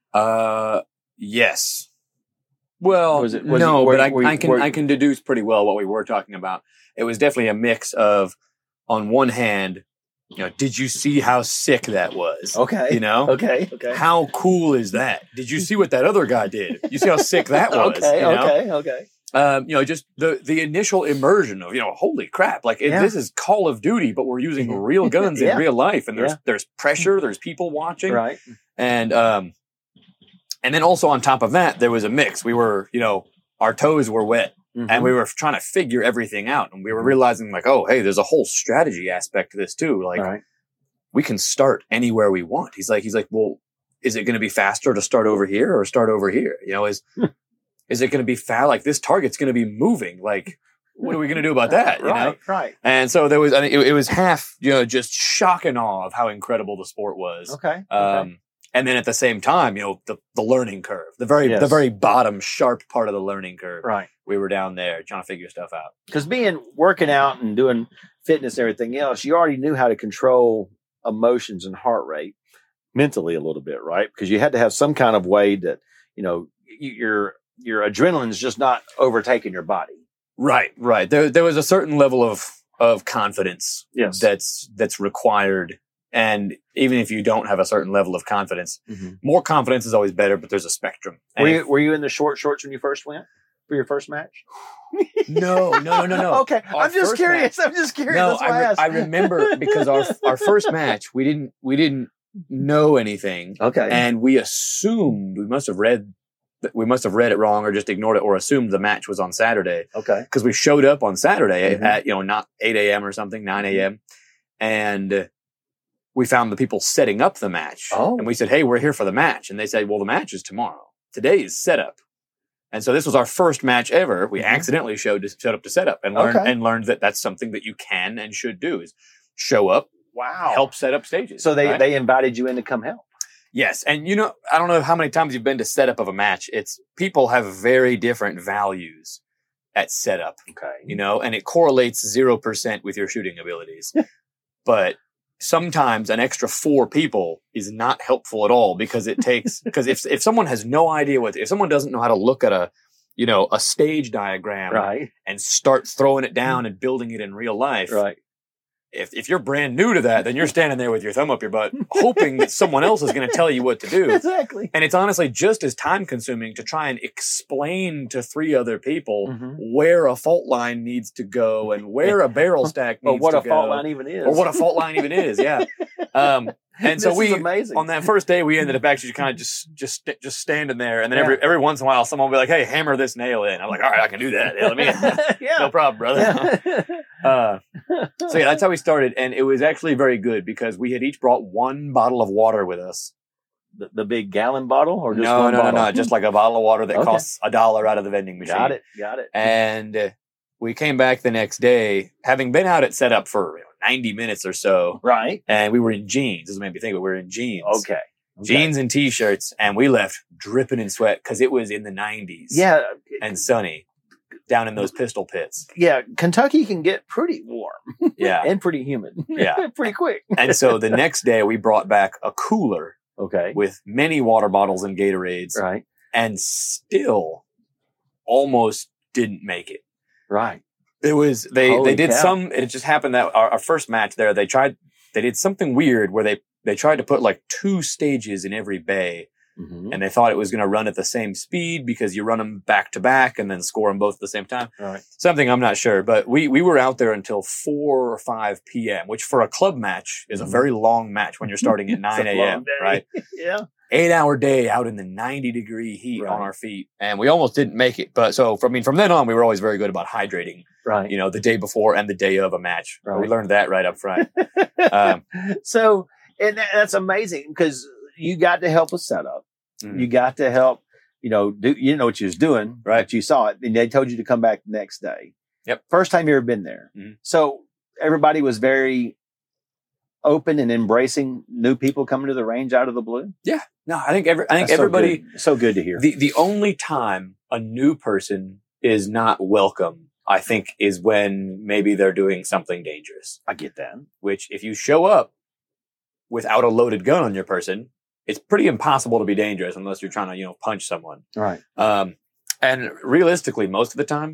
Uh, yes. Well, Was it- was no, it- were- but I, were- I can were- I can deduce pretty well what we were talking about. It was definitely a mix of, on one hand, you know, did you see how sick that was? Okay. You know, Okay. Okay. how cool is that? Did you see what that other guy did? You see how sick that was? okay. you know? Okay. Okay. Um, you know, just the the initial immersion of, you know, holy crap! Like it, Yeah. this is Call of Duty, but we're using real guns Yeah. in real life, and there's Yeah. there's pressure, there's people watching, Right. and um, and then also on top of that, there was a mix. We were, you know, our toes were wet, and we were trying to figure everything out, and we were realizing like, oh, hey, there's a whole strategy aspect to this too. Like, right. we can start anywhere we want. He's like, he's like, well, is it going to be faster to start over here or start over here? You know, is is it going to be fast? Like this target's going to be moving. Like, what are we going to do about that? You right. know? Right. And so there was, I think it, it was half, you know, just shock and awe of how incredible the sport was. Okay. Um, okay. and then at the same time, you know, the, the learning curve, the very, Yes. the very bottom sharp part of the learning curve. Right. We were down there trying to figure stuff out. Because being working out and doing fitness and everything else, you already knew how to control emotions and heart rate mentally a little bit, right? Because you had to have some kind of way that, you know, you, your your adrenaline's just not overtaking your body. Right, right. There, there was a certain level of of confidence Yes. that's that's required, and even if you don't have a certain level of confidence, Mm-hmm. more confidence is always better. But there's a spectrum. And Were if- you were you in the short shorts when you first went for your first match? no, no, no, no, no. Okay, Our I'm just first curious. I'm just curious. No, That's why I, I, re- asked. I remember because our our first match we didn't we didn't know anything, Okay. and we assumed we must have read we must have read it wrong or just ignored it or assumed the match was on Saturday. Okay. Because we showed up on Saturday Mhm. at, you know, not eight a.m. or something, nine a.m. And we found the people setting up the match. Oh. And we said, hey, we're here for the match. And they said, well, the match is tomorrow. Today is setup. And so this was our first match ever. We Mhm. accidentally showed to, showed up to setup and learned, Okay. and learned that that's something that you can and should do is show up, Wow. help set up stages. So they, right? they invited you in to come help. Yes. And you know, I don't know how many times you've been to setup of a match. It's people have very different values at setup. Okay. You know, and it correlates zero percent with your shooting abilities. But sometimes an extra four people is not helpful at all because it takes, because if, if someone has no idea what, if someone doesn't know how to look at a, you know, a stage diagram Right. and start throwing it down and building it in real life. Right. If, if you're brand new to that, then you're standing there with your thumb up your butt, hoping that someone else is going to tell you what to do. Exactly. And it's honestly just as time consuming to try and explain to three other people Mhm. where a fault line needs to go and where a barrel stack Or needs what to a go. fault line even is. Or what a fault line even is. Yeah. Um, and so This we, is amazing. on that first day, we ended up actually kind of just, just, just standing there. And then Yeah. every, every once in a while, someone will be like, hey, hammer this nail in. I'm like, all right, I can do that. Yeah, let me, yeah. no problem, brother. Yeah. Uh, so yeah, that's how we started. And it was actually very good because we had each brought one bottle of water with us. the, the big gallon bottle or just no, one no, bottle? no, no, just like a bottle of water that Okay. costs a dollar out of the vending machine. Got it. Got it. And uh, we came back the next day, having been out at setup for you know, ninety minutes or so, Right. and we were in jeans. This made me think, but we were in jeans. Okay. Okay. Jeans and t-shirts, and we left dripping in sweat because it was in the nineties Yeah. and sunny down in those pistol pits. Yeah. Kentucky can get pretty warm Yeah. and pretty humid. Yeah. pretty quick. And so the next day we brought back a cooler Okay. with many water bottles and Gatorades, Right. and still almost didn't make it. Right. It was, they, Holy they did cow. some, it just happened that our, our first match there, they tried, they did something weird where they they tried to put like two stages in every bay. Mm-hmm. And they thought it was going to run at the same speed because you run them back to back and then score them both at the same time. Right. Something I'm not sure, but we, we were out there until four or five p.m., which for a club match is Mhm. a very long match when you're starting at nine a.m., right? Yeah. Eight hour day out in the ninety degree heat Right. on our feet. And we almost didn't make it. But so, from, I mean, from then on, we were always very good about hydrating, Right. you know, the day before and the day of a match. Right. We learned that right up front. um, So, and that, that's amazing because you got to help with setup. Mhm. You got to help, you know, do, you didn't know what you was doing, Right. but you saw it and they told you to come back the next day. Yep. First time you ever been there. Mhm. So everybody was very open and embracing new people coming to the range out of the blue. no, I think every, I think That's so everybody, good. So good to hear. The the only time a new person is not welcome, I think, is when maybe they're doing something dangerous. I get that. Which, if you show up without a loaded gun on your person, it's pretty impossible to be dangerous unless you're trying to, you know, punch someone. Right. Um, and realistically, most of the time,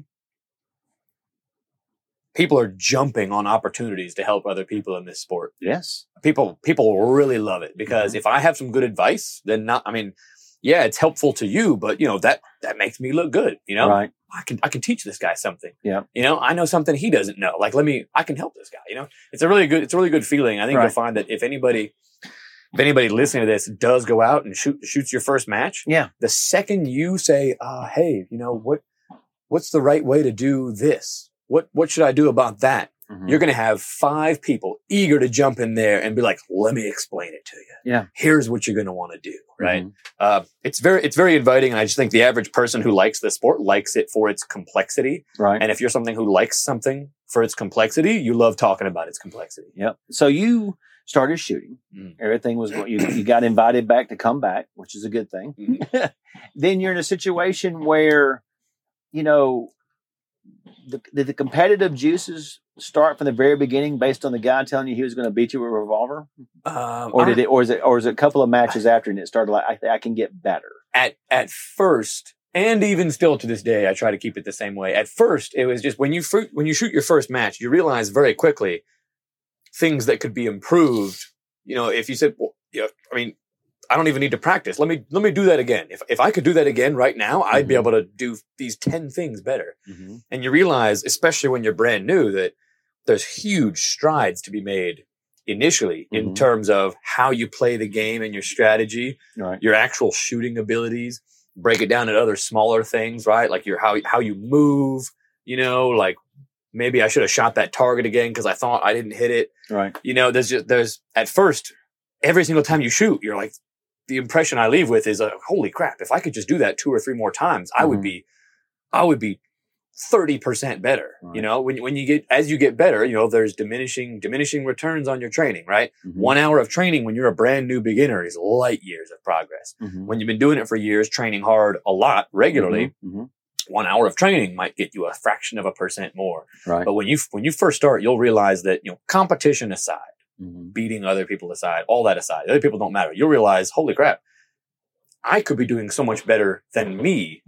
people are jumping on opportunities to help other people in this sport. Yes. People people really love it because Mhm. if I have some good advice, then not. I mean, yeah, it's helpful to you, but you know that that makes me look good. You know, Right. I can I can teach this guy something. Yeah. You know, I know something he doesn't know. Like, let me. I can help this guy. You know, it's a really good. It's a really good feeling. I think Right. you'll find that if anybody, if anybody listening to this does go out and shoot shoots your first match, Yeah. the second you say, uh, "Hey, you know what? What's the right way to do this? What what should I do about that?" Mhm. You're going to have five people eager to jump in there and be like, let me explain it to you. Yeah. Here's what you're going to want to do. Right. Mhm. Uh, it's very, it's very inviting. And I just think the average person who likes the sport likes it for its complexity. Right. And if you're something who likes something for its complexity, you love talking about its complexity. Yep. So you started shooting. Mm. Everything was you. You got invited back to come back, which is a good thing. Mhm. Then you're in a situation where, you know, the, did the competitive juices start from the very beginning based on the guy telling you he was going to beat you with a revolver, Um, or did I- it, or is it, or is it a couple of matches after and it started like I, I can get better? at at first, and even still to this day, I try to keep it the same way. At first, it was just when you fr- when you shoot your first match, you realize very quickly things that could be improved. You know, if you said, well, you know, I mean, I don't even need to practice. Let me let me do that again. If if I could do that again right now, I'd be Mhm. able to do these ten things better. Mm-hmm. And you realize, especially when you're brand new, that there's huge strides to be made initially in Mhm. terms of how you play the game and your strategy, Right. your actual shooting abilities. Break it down at other smaller things, right? Like your how how you move. You know, like maybe I should have shot that target again because I thought I didn't hit it. Right. You know, there's just there's at first every single time you shoot, you're like, the impression I leave with is, uh, holy crap! If I could just do that two or three more times, I would Mhm. be, I would be thirty percent better. Right. You know, when when you get as you get better, you know, there's diminishing diminishing returns on your training, right? Mhm. One hour of training when you're a brand new beginner is light years of progress. Mhm. When you've been doing it for years, training hard a lot regularly, Mhm. one hour of training might get you a fraction of a percent more. Right. But when you when you first start, you'll realize that, you know, competition aside, Mhm. beating other people aside, all that aside, other people don't matter. You'll realize, holy crap, I could be doing so much better than me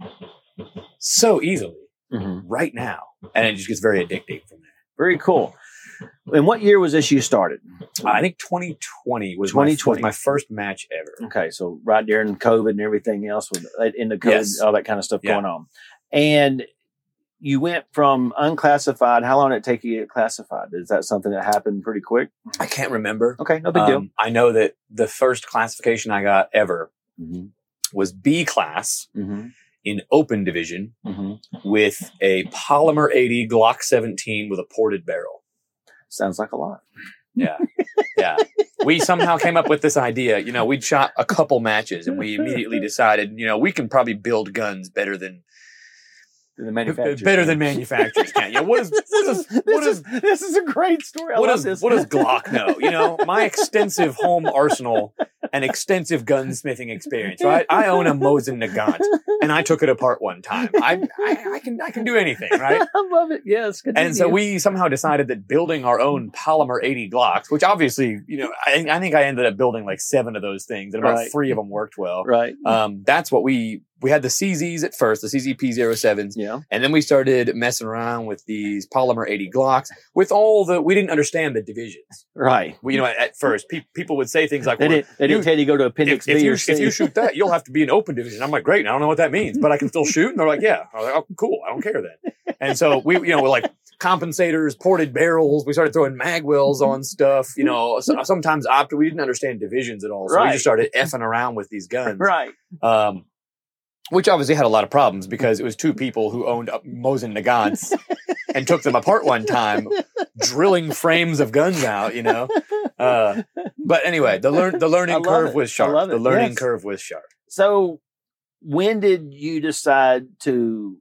so easily Mhm. right now. And it just gets very addicting from there. Very cool. And what year was this you started? I think twenty twenty was, my, twenty was twenty. my first match ever. Okay, so right during COVID and everything else with in the COVID, Yes. all that kind of stuff Yeah. going on, and you went from unclassified. How long did it take you to get classified? Is that something that happened pretty quick? I can't remember. Okay, no big deal. Um, I know that the first classification I got ever Mm-hmm. was B class Mm-hmm. in open division Mm-hmm. with a Polymer eighty Glock seventeen with a ported barrel. Sounds like a lot. Yeah. Yeah. We somehow came up with this idea. You know, we'd shot a couple matches and we immediately decided, you know, we can probably build guns better than The manufacturer better than manufacturers can. You know, what is what is what is this is a great story. I what love does this. what does Glock know? You know, my extensive home arsenal and extensive gunsmithing experience, right? I own a Mosin Nagant and I took it apart one time. I I, I can I can do anything, right? I love it. Yes. And so we somehow decided that building our own Polymer eighty Glocks, which obviously, you know, I, I think I ended up building like seven of those things and about Right. three of them worked well. right. Um, that's what we we had the C Zs at first, the C Z P zero sevens. Yeah. And then we started messing around with these polymer eighty Glocks with all the, we didn't understand the divisions. Right. We, you know, at first pe- people would say things like, They well, didn't, they didn't you- tell you to go to appendix if, if B you, or C. if you shoot that, you'll have to be in open division. I'm like, great. I don't know what that means, but I can still shoot. And they're like, yeah. I'm like, oh, cool. I don't care then. And so we, you know, we're like compensators, ported barrels. We started throwing mag wells on stuff. You know, so, sometimes opto. We didn't understand divisions at all. So we Right. just started effing around with these guns. Right. Um, which obviously had a lot of problems because it was two people who owned uh, Mosin Nagants and took them apart one time, drilling frames of guns out, you know. Uh, but anyway, the learn the I learning love curve it. was I sharp. love The it. learning Yes. curve was sharp. So, when did you decide to?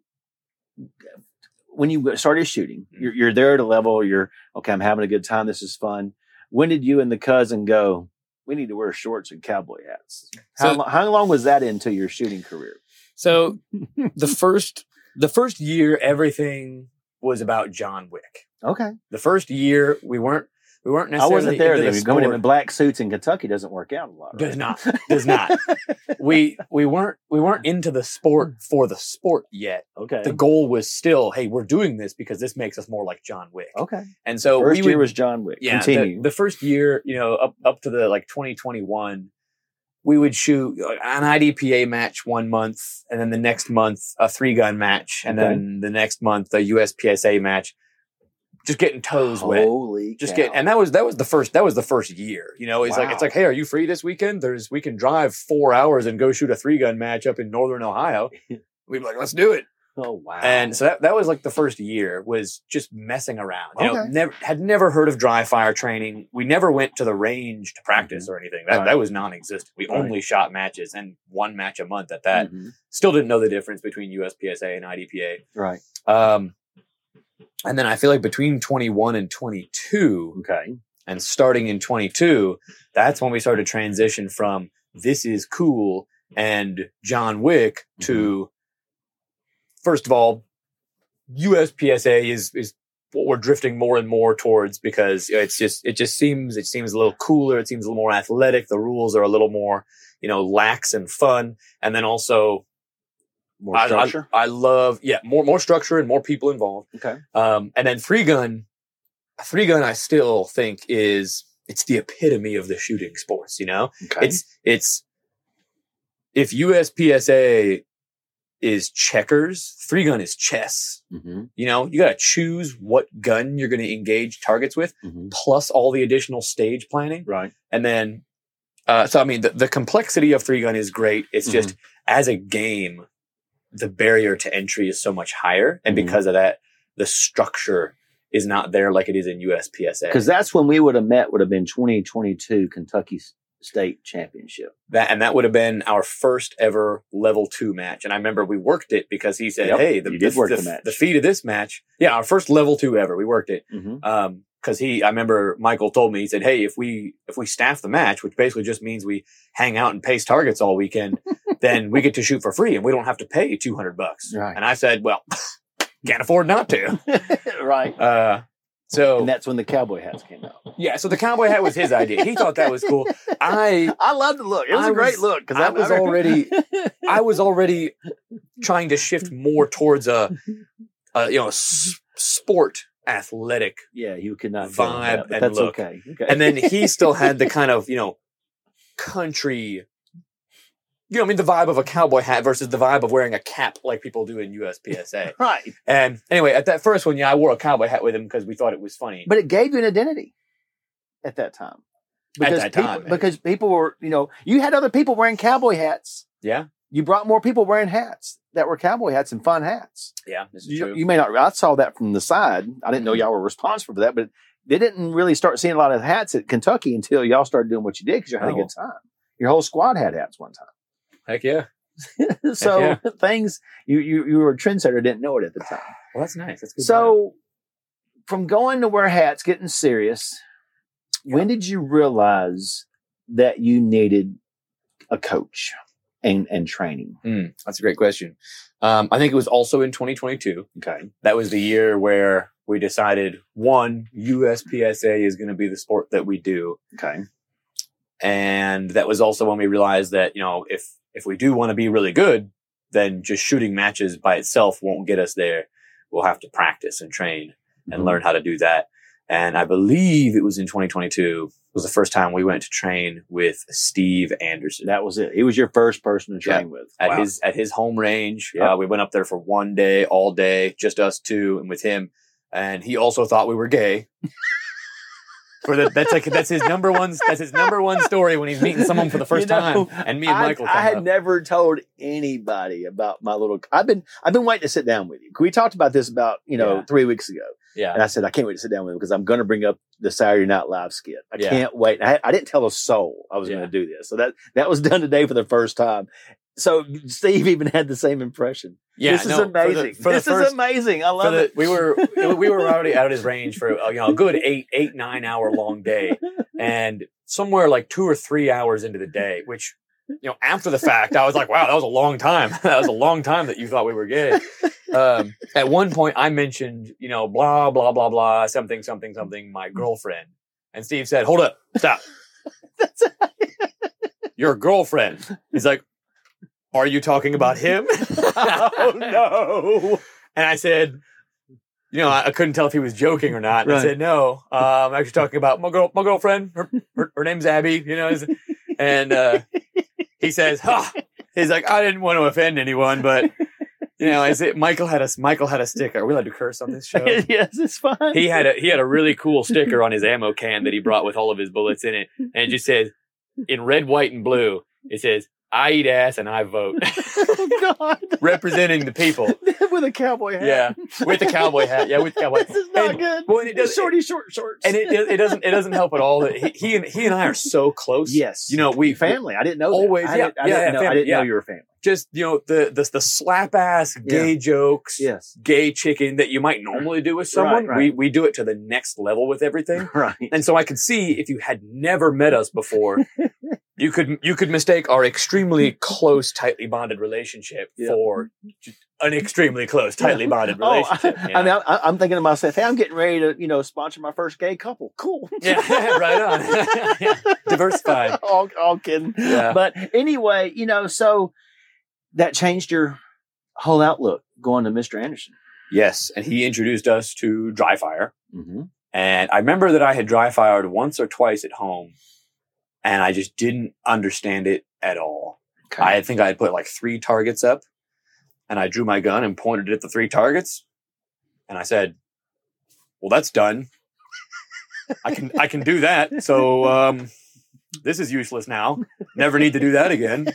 When you started shooting, you're, you're there at a level. You're okay. I'm having a good time. This is fun. When did you and the cousin go? We need to wear shorts and cowboy hats. How, So- lo- how long was that into your shooting career? So the first the first year, everything was about John Wick. Okay, The first year, we weren't we weren't I necessarily wasn't there. into Then the going sport. in black suits in Kentucky doesn't work out a lot. Right? Does not. Does not. we we weren't we weren't into the sport for the sport yet. Okay. The goal was still, hey, we're doing this because this makes us more like John Wick. Okay. And so First we year would, was John Wick. yeah, Continue. the, the first year, you know, up up to the like twenty twenty-one, we would shoot an I D P A match one month, and then the next month a three gun match, and Okay. then the next month a U S P S A match. Just getting toes wet. Holy Just cow. get, and that was that was the first that was the first year. You know, it's like it's Wow. like, hey, are you free this weekend? There's we can drive four hours and go shoot a three gun match up in northern Ohio. We'd be like, let's do it. Oh wow. And so that, that was like the first year was just messing around. You know, Okay. never had never heard of dry fire training. We never went to the range to practice or anything. That Right. that was non-existent. We Right. only shot matches and one match a month at that. Mhm. Still didn't know the difference between U S P S A and I D P A. Right. Um, and then I feel like between twenty-one and twenty-two, Okay. and starting in twenty-two, that's when we started to transition from this is cool and John Wick to, first of all, U S P S A is, is what we're drifting more and more towards because it's just, it just seems, it seems a little cooler. It seems a little more athletic. The rules are a little more, you know, lax and fun. And then also, More I, I, structure. I love, yeah, more, more structure and more people involved. okay. Um, and then three gun, three gun, I still think is, it's the epitome of the shooting sports, you know? Okay. It's, it's, if U S P S A is checkers, three gun is chess. mm-hmm. You know, you got to choose what gun you're going to engage targets with, Mm-hmm. plus all the additional stage planning. Right. And then, uh, so I mean, the, the complexity of three gun is great. It's just as a game, the barrier to entry is so much higher. And Mhm. because of that, the structure is not there like it is in U S P S A. Because that's when we would have met. Would have been twenty twenty-two Kentucky S- State Championship. That, and that would have been our first ever level two match. And I remember we worked it because he said, Yep, hey, the, you did the, work the, the match. the feat of this match. Yeah. Our first level two ever. We worked it. Mm-hmm. Um, cause he, I remember Michael told me, he said, hey, if we, if we staff the match, which basically just means we hang out and pace targets all weekend, then we get to shoot for free and we don't have to pay two hundred bucks. Right. And I said, well, can't afford not to. right. Uh, so And that's when the cowboy hats came out. yeah, so the cowboy hat was his idea. He thought that was cool. I, I love the look. It was I a great was- look because I was already, I was already trying to shift more towards a, a you know, s- sport athletic. yeah, you could not Vibe tell that, but and that's look. okay. Okay. And then he still had the kind of, you know, country, you know, I mean, the vibe of a cowboy hat versus the vibe of wearing a cap like people do in U S P S A. right, And anyway, at that first one, yeah, I wore a cowboy hat with him because we thought it was funny. but it gave you an identity at that time. Because that people, time, man. because people were, you know, you had other people wearing cowboy hats. yeah, You brought more people wearing hats that were cowboy hats and fun hats. yeah, this is You, true. you may not. I saw that from the side. I didn't know y'all were responsible for that, but they didn't really start seeing a lot of hats at Kentucky until y'all started doing what you did because you had a Oh. good time. Your whole squad had hats one Heck yeah. time. so yeah. things you, you you were a trendsetter, didn't know it at the time. Well, that's nice. That's good. So from going to wear hats, getting serious, when did you realize that you needed a coach and and training? Mm, that's a great question. Um, I think it was also in twenty twenty-two. Okay. That was the year where we decided, one, U S P S A is going to be the sport that we do. Okay. And that was also when we realized that, you know, if, if we do want to be really good, then just shooting matches by itself won't get us there. We'll have to practice and train and Mhm. learn how to do that. And I believe it was in twenty twenty-two was the first time we went to train with Steve Anderson That was it. He was your first person to train Yeah. with. at Wow. his, at his home range. Yeah. Uh, we went up there for one day, all day, just us two and with him. And he also thought we were gay. For the, that's like, that's his number one, that's his number one story when he's meeting someone for the first You know, time. And me and I, Michael I come had up. never told anybody about my little. I've been I've been waiting to sit down with you. We talked about this about you know Yeah. three weeks ago, Yeah. and I said I can't wait to sit down with him because I'm going to bring up the Saturday Night Live skit. I Yeah. can't wait. I, I didn't tell a soul I was Yeah. going to do this, so that that was done today for the first time. So Steve even had the same impression. Yeah. this is no, for the- amazing. For the, this first, is amazing. I for love the, it. we were, we were already out of his range for, uh, you know, a good eight, eight, nine hour long day. And somewhere like two or three hours into the day, which, you know, after the fact, I was like, wow, that was a long time. That was a long time that you thought we were gay. Um, at one point I mentioned, you know, blah, blah, blah, blah, something, something, something, my girlfriend. And Steve said, hold up, stop. Your girlfriend. He's like, are you talking about him? Oh no! And I said, you know, I, I couldn't tell if he was joking or not. And Right. I said, no, uh, I'm actually talking about my girl, my girlfriend. Her, her, her name's Abby, you know, and, uh, he says, ha, he's like, I didn't want to offend anyone, but you know, is it Michael had a, Michael had a sticker. Are we allowed to curse on this show? Yes, it's fine. He had a, he had a really cool sticker on his ammo can that he brought with all of his bullets in it. And it just says in red, white, and blue, it says, I eat ass and I vote. Oh God! Representing the people. With a cowboy hat. Yeah. With the cowboy hat. Yeah. With the cowboy. This is not And- good. well, and it does- shorty short shorts. And it, it doesn't, it doesn't help at all that he, he and, he and I are so close. yes, You know, we, family. I didn't know. Always, that. I yeah, didn't, I yeah, didn't yeah, know. I family, didn't know yeah. you were family. just, you know, the, the, the slap ass gay jokes, Yes, gay chicken that you might normally do with someone. Right, right. We, we do it to the next level with everything. right. And so I could see if you had never met us before, you could, you could mistake our extremely close, tightly bonded relationship Yeah. for just an extremely close, tightly bonded Oh, relationship. I, yeah. I mean, I, I'm thinking to myself, hey, I'm getting ready to, you know, sponsor my first gay couple. Cool. yeah, right on. Yeah. Diversified. all, all kidding. Yeah. But anyway, you know, so that changed your whole outlook going to Mister Anderson. Yes. And he introduced us to dry fire. Mm-hmm. And I remember that I had dry fired once or twice at home and I just didn't understand it at all. Okay. I think I had put like three targets up and I drew my gun and pointed it at the three targets. And I said, well, that's done. I can, I can do that. So, um, this is useless now. Never need to do that again.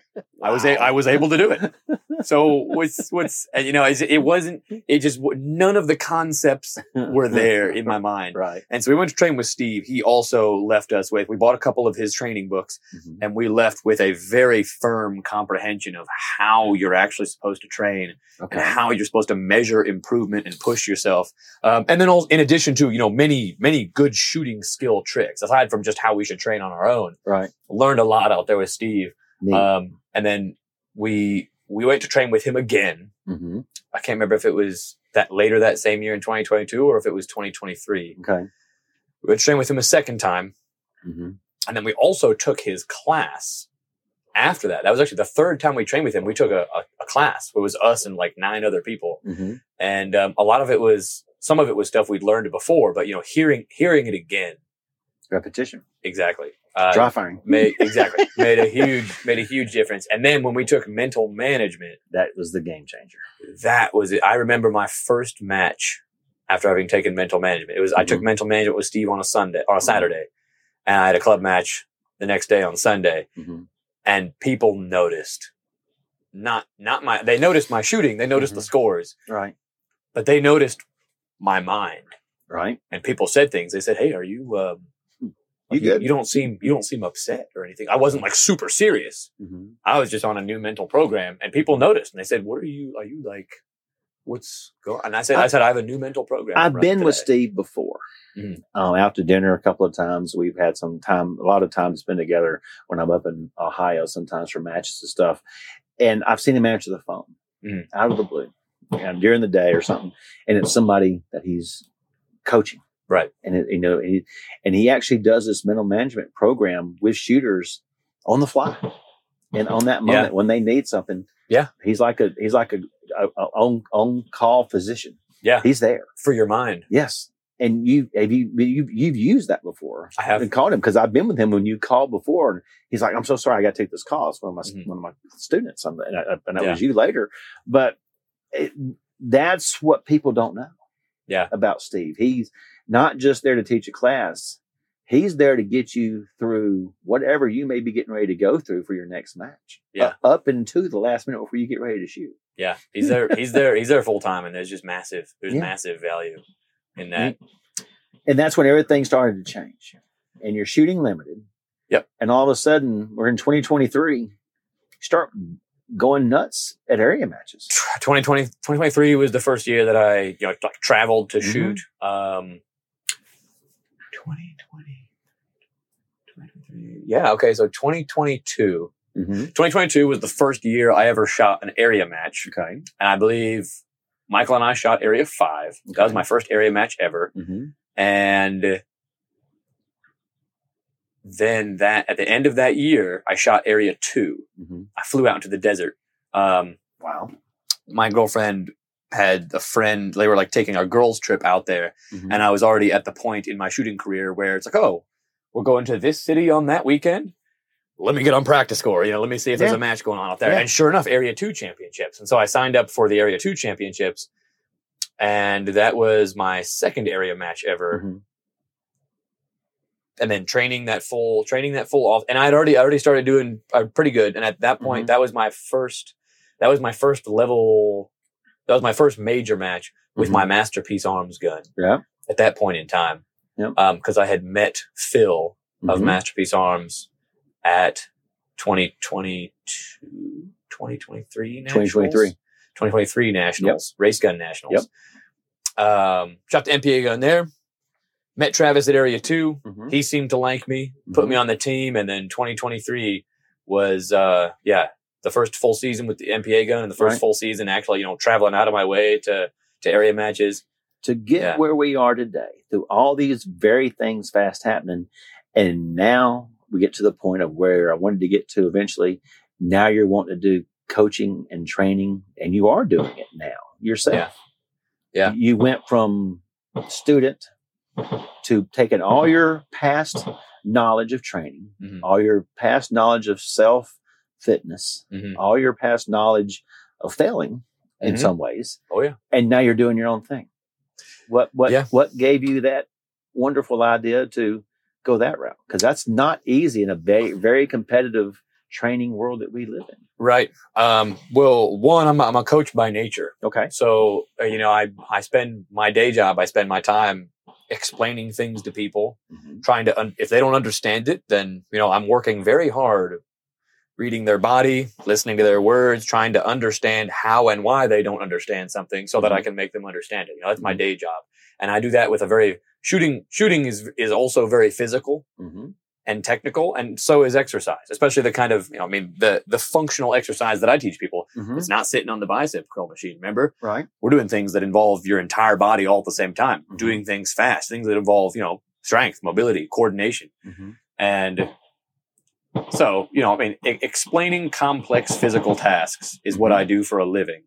I was, a, I was able to do it. So what's, what's, and you know, it wasn't, it just, none of the concepts were there in my mind. Right. And so we went to train with Steve. He also left us with, we bought a couple of his training books Mm-hmm. and we left with a very firm comprehension of how you're actually supposed to train Okay. and how you're supposed to measure improvement and push yourself. Um, and then also, in addition to, you know, many, many good shooting skill tricks, aside from just how we should train on our own. Right. Learned a lot out there with Steve. Neat. Um, and then we, we went to train with him again. mm-hmm. I can't remember if it was that later that same year in twenty twenty-two or if it was twenty twenty-three. Okay. We went to train with him a second time. Mm-hmm. And then we also took his class after that. That was actually the third time we trained with him. We took a, a, a class. It was us and like nine other people. Mm-hmm. And um, a lot of it was, some of it was stuff we'd learned before, but you know, hearing, hearing it again. Repetition. Exactly. Uh, Dry firing. made, exactly. made a huge, made a huge difference. And then when we took mental management, That was the game changer. that was it. I remember my first match after having taken mental management. It was, I took Mhm. mental management with Steve on a Sunday, on a Saturday, and I had a club match the next day on Sunday. Mm-hmm. And people noticed, not, not my, they noticed my shooting. They noticed Mhm. the scores, Right. but they noticed my mind. Right. And people said things. They said, hey, are you, um, You good? you don't seem, you don't seem upset or anything. I wasn't like super serious. Mm-hmm. I was just on a new mental program and people noticed and they said, what are you, are you like, what's going on? And I said, I, I- I said, I have a new mental program. I've running been with today." Steve before. Mhm. Um, out to dinner a couple of times. We've had some time, a lot of time to spend together when I'm up in Ohio, sometimes for matches and stuff. And I've seen him answer the phone Mhm. out of the blue, and during the day or something. And it's somebody that he's coaching. Right. And it, you know, and he, and he actually does this mental management program with shooters on the fly. And on that moment, Yeah. when they need something, Yeah. He's like a he's like a, a, a on on call physician. Yeah. He's there For your mind. Yes. And you have you you've, you've used that before. I have. And called him because I've been with him when you called before. And he's like, I'm so sorry, I got to take this call. It's one of my Mhm. one of my students, and, I, and that Yeah. was you later. But it, that's what people don't know. Yeah. About Steve. He's not just there to teach a class. He's there to get you through whatever you may be getting ready to go through for your next match. Yeah. Uh, up into the last minute before you get ready to shoot. Yeah. He's there. He's there. He's there full time, and there's just massive. There's Yeah. massive value in that. And that's when everything started to change. And you're shooting limited. Yep. And all of a sudden, we're in twenty twenty-three. You start going nuts at area matches. twenty twenty, twenty twenty-three was the first year that I, you know, like traveled to Mhm. shoot. Um, twenty twenty, twenty twenty-three Yeah. Okay. So twenty twenty-two, Mm-hmm. twenty twenty-two was the first year I ever shot an area match. Okay. And I believe Michael and I shot area five. That was Okay. my first area match ever. Mm-hmm. And then that at the end of that year, I shot area two. Mm-hmm. I flew out into the desert. Um, Wow. my girlfriend had a friend, they were like taking our girls trip out there. Mm-hmm. And I was already at the point in my shooting career where it's like, oh, we're going to this city on that weekend. Let me get on practice score. You know, let me see if there's Yeah. a match going on up there. Yeah. And sure enough, area two championships. And so I signed up for the area two championships. And that was my second area match ever. Mm-hmm. And then training that full, training that full off. And I'd already, I already started doing uh, pretty good. And at that point, Mhm. that was my first, that was my first level, that was my first major match with Mhm. my Masterpiece Arms gun Yeah. at that point in time. Yep. Um, cause I had met Phil of Mhm. Masterpiece Arms at twenty twenty-two, twenty twenty-three Nationals. twenty twenty-three twenty twenty-three Nationals, Race Gun Nationals. Um, shot the M P A gun there. Met Travis at Area two. Mm-hmm. He seemed to like me, put me on the team, and then twenty twenty-three was, uh, yeah, the first full season with the M P A gun and the first Right. full season actually, you know, traveling out of my way to, to area matches. To get Yeah. where we are today, through all these very things fast happening, and now we get to the point of where I wanted to get to eventually. Now you're wanting to do coaching and training, and you are doing it now yourself. Yeah. Yeah. You went from student to taking all your past knowledge of training, Mhm. all your past knowledge of self fitness, Mhm. all your past knowledge of failing in Mhm. some ways, Oh yeah. and now you're doing your own thing. What what Yeah. what gave you that wonderful idea to go that route? Because that's not easy in a very very competitive training world that we live in. Right. Um, well, one, I'm, I'm a coach by nature. Okay. So, uh, you know, I, I spend my day job, I spend my time explaining things to people, Mm-hmm. trying to, un- if they don't understand it, then, you know, I'm working very hard reading their body, listening to their words, trying to understand how and why they don't understand something so that I can make them understand it. You know, that's my day job. And I do that with a very shooting, shooting is, is also very physical Mm-hmm. and technical. And so is exercise, especially the kind of, you know, I mean, the, the functional exercise that I teach people. Mm-hmm. It's not sitting on the bicep curl machine. Remember, Right. we're doing things that involve your entire body all at the same time, Mhm. doing things fast, things that involve, you know, strength, mobility, coordination. Mm-hmm. And so, you know, I mean, e- explaining complex physical tasks is what I do for a living.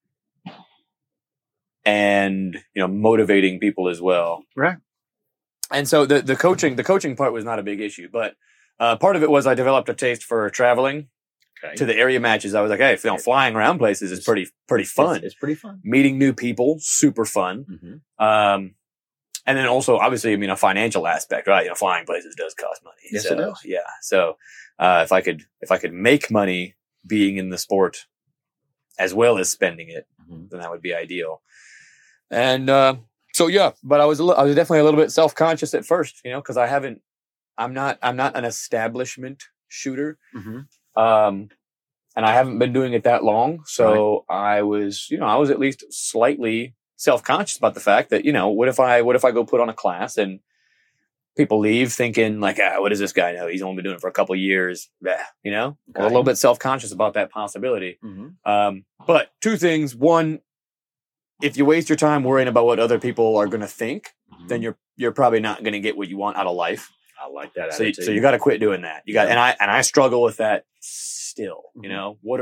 And, you know, motivating people as well. Right. And so the, the coaching, the coaching part was not a big issue, but uh, part of it was I developed a taste for traveling Okay. to the area matches. I was like, hey, you know, flying around places is pretty, pretty fun. It's, it's pretty fun. Meeting new people, super fun. Mm-hmm. Um, and then also, obviously, I mean, a financial aspect, right? You know, flying places does cost money. Yes, so, it does. Yeah. So, uh, if I could, if I could make money being in the sport as well as spending it, Mm-hmm. then that would be ideal. And, uh, so yeah, but I was, a li- I was definitely a little bit self-conscious at first, you know, cause I haven't, I'm not, I'm not an establishment shooter. Mm-hmm. Um, and I haven't been doing it that long. So I was, you know, I was at least slightly self-conscious about the fact that, you know, what if I, what if I go put on a class and people leave thinking like, ah, what does this guy know? He's only been doing it for a couple of years. Bah, you know, Okay. a little bit self-conscious about that possibility. Mm-hmm. Um, but two things. One, if you waste your time worrying about what other people are going to think, Mm-hmm. then you're, you're probably not going to get what you want out of life. I like that. So, you, attitude. so you got to quit doing that. You got, Yeah. and I, and I struggle with that still, you Mhm. know, what, are,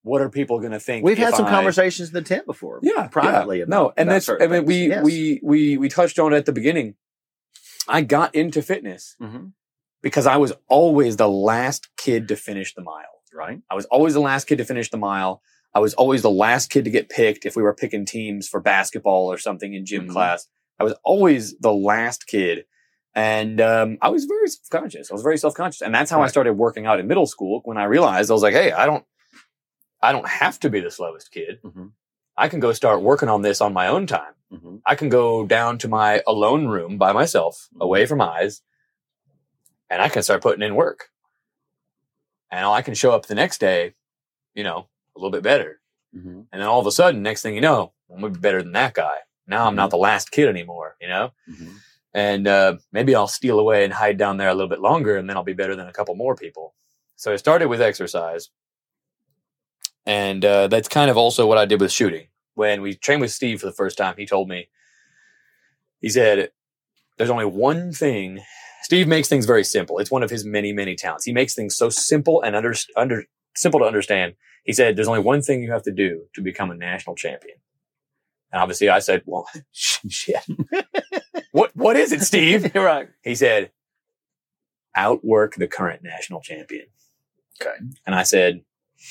what are people going to think? We've had if some I- conversations in the tent before. Yeah, privately. yeah. About, no, and about that's, I certain mean, things. we, Yes. we, we, we touched on it at the beginning. I got into fitness Mm-hmm. because I was always the last kid to finish the mile. Right. I was always the last kid to finish the mile. I was always the last kid to get picked if we were picking teams for basketball or something in gym Mhm. class. I was always the last kid. And um, I was very self-conscious. I was very self-conscious. And that's how I Right. started working out in middle school when I realized I was like, hey, I don't, I don't have to be the slowest kid. Mm-hmm. I can go start working on this on my own time. Mm-hmm. I can go down to my alone room by myself, away from eyes, and I can start putting in work. And I can show up the next day, you know, a little bit better. Mm-hmm. And then all of a sudden, next thing you know, I'm going to be better than that guy. Now I'm not the last kid anymore, you know? Mm-hmm. And uh, maybe I'll steal away and hide down there a little bit longer, and then I'll be better than a couple more people. So I started with exercise. And uh, that's kind of also what I did with shooting. When we trained with Steve for the first time, he told me, he said, there's only one thing. Steve makes things very simple. It's one of his many, many talents. He makes things so simple and under, under simple to understand. He said, there's only one thing you have to do to become a national champion. And obviously I said, well, shit. what, what is it, Steve? Right. He said, outwork the current national champion. Okay. And I said,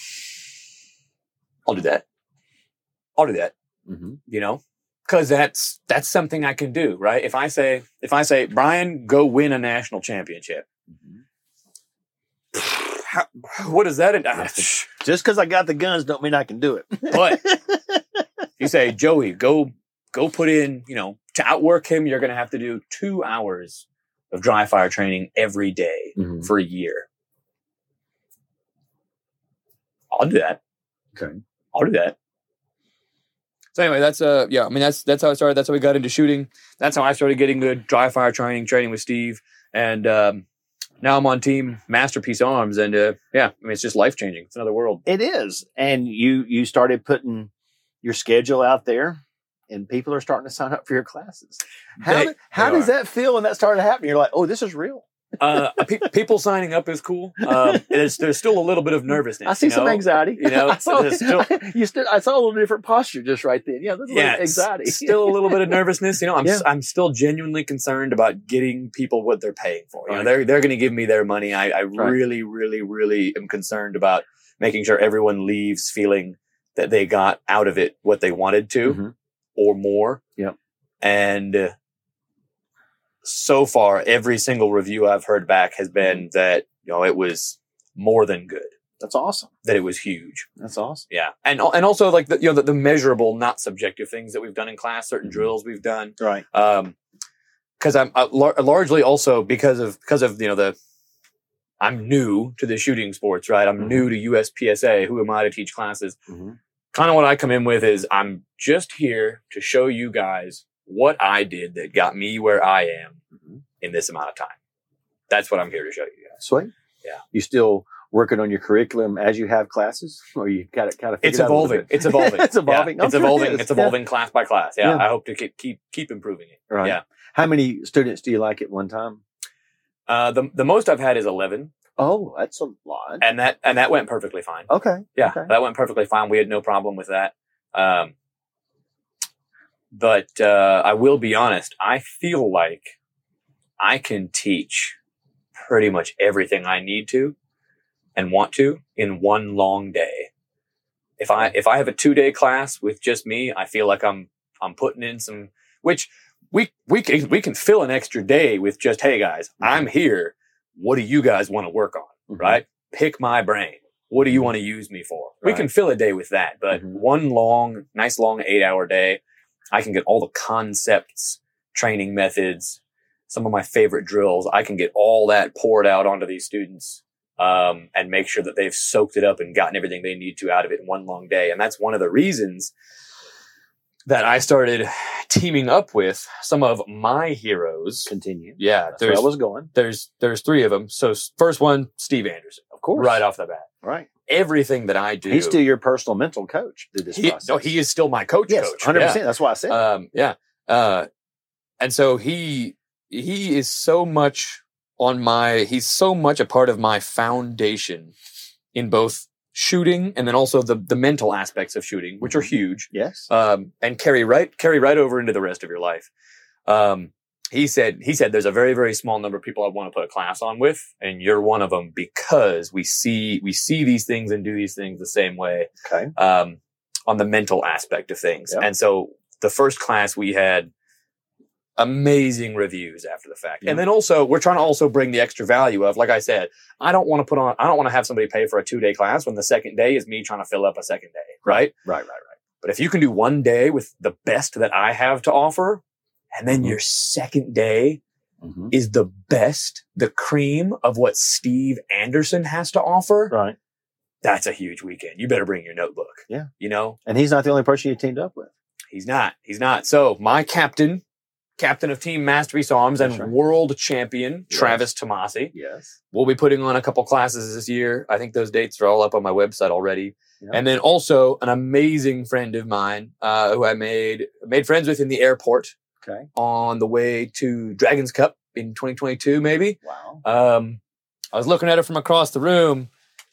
I'll do that. I'll do that. Mm-hmm. You know, cause that's, that's something I can do, right? If I say, if I say, Brian, go win a national championship. Mm-hmm. How, what is that? In, Just because I got the guns don't mean I can do it. But you say, Joey, go, go put in, you know, to outwork him, you're going to have to do two hours of dry fire training every day Mhm. for a year. I'll do that. Okay. I'll do that. So anyway, that's uh yeah, I mean that's that's how I started. That's how we got into shooting. That's how I started getting good dry fire training, training with Steve, and um, now I'm on team Masterpiece Arms, and uh, yeah, I mean it's just life changing. It's another world. It is. And you you started putting your schedule out there, and people are starting to sign up for your classes. How They- do- how they does are. that feel when that started happening? You're like, oh, this is real. Uh, pe- people signing up is cool. Um, there's there's still a little bit of nervousness. I see you some know? anxiety. You know, I saw, there's still- you stood, I saw a little different posture just right then. Yeah, there's a Yeah, little anxiety. s- still a little bit of nervousness. You know, I'm Yeah. s- I'm still genuinely concerned about getting people what they're paying for. You know, Right. they're they're going to give me their money. I, I Right. really, really, really am concerned about making sure everyone leaves feeling that they got out of it what they wanted to Mhm. or more. Yep. And uh, so far, every single review I've heard back has been that you know it was more than good. That's awesome. That it was huge. That's awesome. Yeah, and and also like the you know the, the measurable, not subjective things that we've done in class, certain Mhm. drills we've done. Right. Um, because I'm uh, lar- largely also because of because of you know the I'm new to the shooting sports, right? I'm Mhm. new to U S P S A. Who am I to teach classes? Mm-hmm. Kind of what I come in with is I'm just here to show you guys what I did that got me where I am Mhm. in this amount of time. That's what I'm here to show you guys. Sweet. Yeah. You still working on your curriculum as you have classes, or you got it kind of? It's evolving. It's evolving. It's evolving. Yeah, I'm it's sure it evolving. is. It's evolving class by class. Yeah, Yeah. I hope to keep keep keep improving it. Right. Yeah. How many students do you like at one time? Uh, the the most I've had is eleven, Oh, that's a lot. and that and that went perfectly fine. Okay. Yeah, okay. that went perfectly fine. We had no problem with that. Um, but uh, I will be honest. I feel like I can teach pretty much everything I need to and want to in one long day. If I if I have a two day class with just me, I feel like I'm I'm putting in some which. We we can we can fill an extra day with just, hey guys, Mhm. I'm here. What do you guys want to work on? Mhm. Right? Pick my brain. What do you want to use me for? We Right. can fill a day with that, but Mhm. one long, nice long eight hour day, I can get all the concepts, training methods, some of my favorite drills. I can get all that poured out onto these students, um, and make sure that they've soaked it up and gotten everything they need to out of it in one long day. And that's one of the reasons that I started teaming up with some of my heroes. Continue. Yeah, That's where there's I was going. there's there's three of them. So s- first one, Steve Anderson, Of course. right off the bat. Right. Everything that I do, He's still your personal mental coach through this he, process. no, he is still my coach. yes, coach. one hundred percent. That's why I said. Yeah. Um, yeah. Uh, and so he he is so much on my. He's so much a part of my foundation in both shooting and then also the the mental aspects of shooting, which are huge. Yes. Um, and carry right carry right over into the rest of your life. Um, he said he said there's a very very small number of people I want to put a class on with, and you're one of them because we see we see these things and do these things the same way. Okay. Um, on the mental aspect of things, Yep. and so the first class we had amazing reviews after the fact. Yep. And then also we're trying to also bring the extra value of, like I said, I don't want to put on, I don't want to have somebody pay for a two day class when the second day is me trying to fill up a second day. Right. Right. Right. Right. But if you can do one day with the best that I have to offer, and then Mhm. your second day Mm-hmm. is the best, the cream of what Steve Anderson has to offer, Right. that's a huge weekend. You better bring your notebook. Yeah. You know, And he's not the only person you teamed up with. he's not, he's not. So my captain, captain of Team Masterpiece Arms and That's right. world champion, Yes. Travis Tomasi. Yes. We'll be putting on a couple classes this year. I think those dates are all up on my website already. Yeah. And then also an amazing friend of mine, uh, who I made, made friends with in the airport Okay. on the way to Dragons Cup in twenty twenty-two, maybe. Wow. Um, I was looking at her from across the room,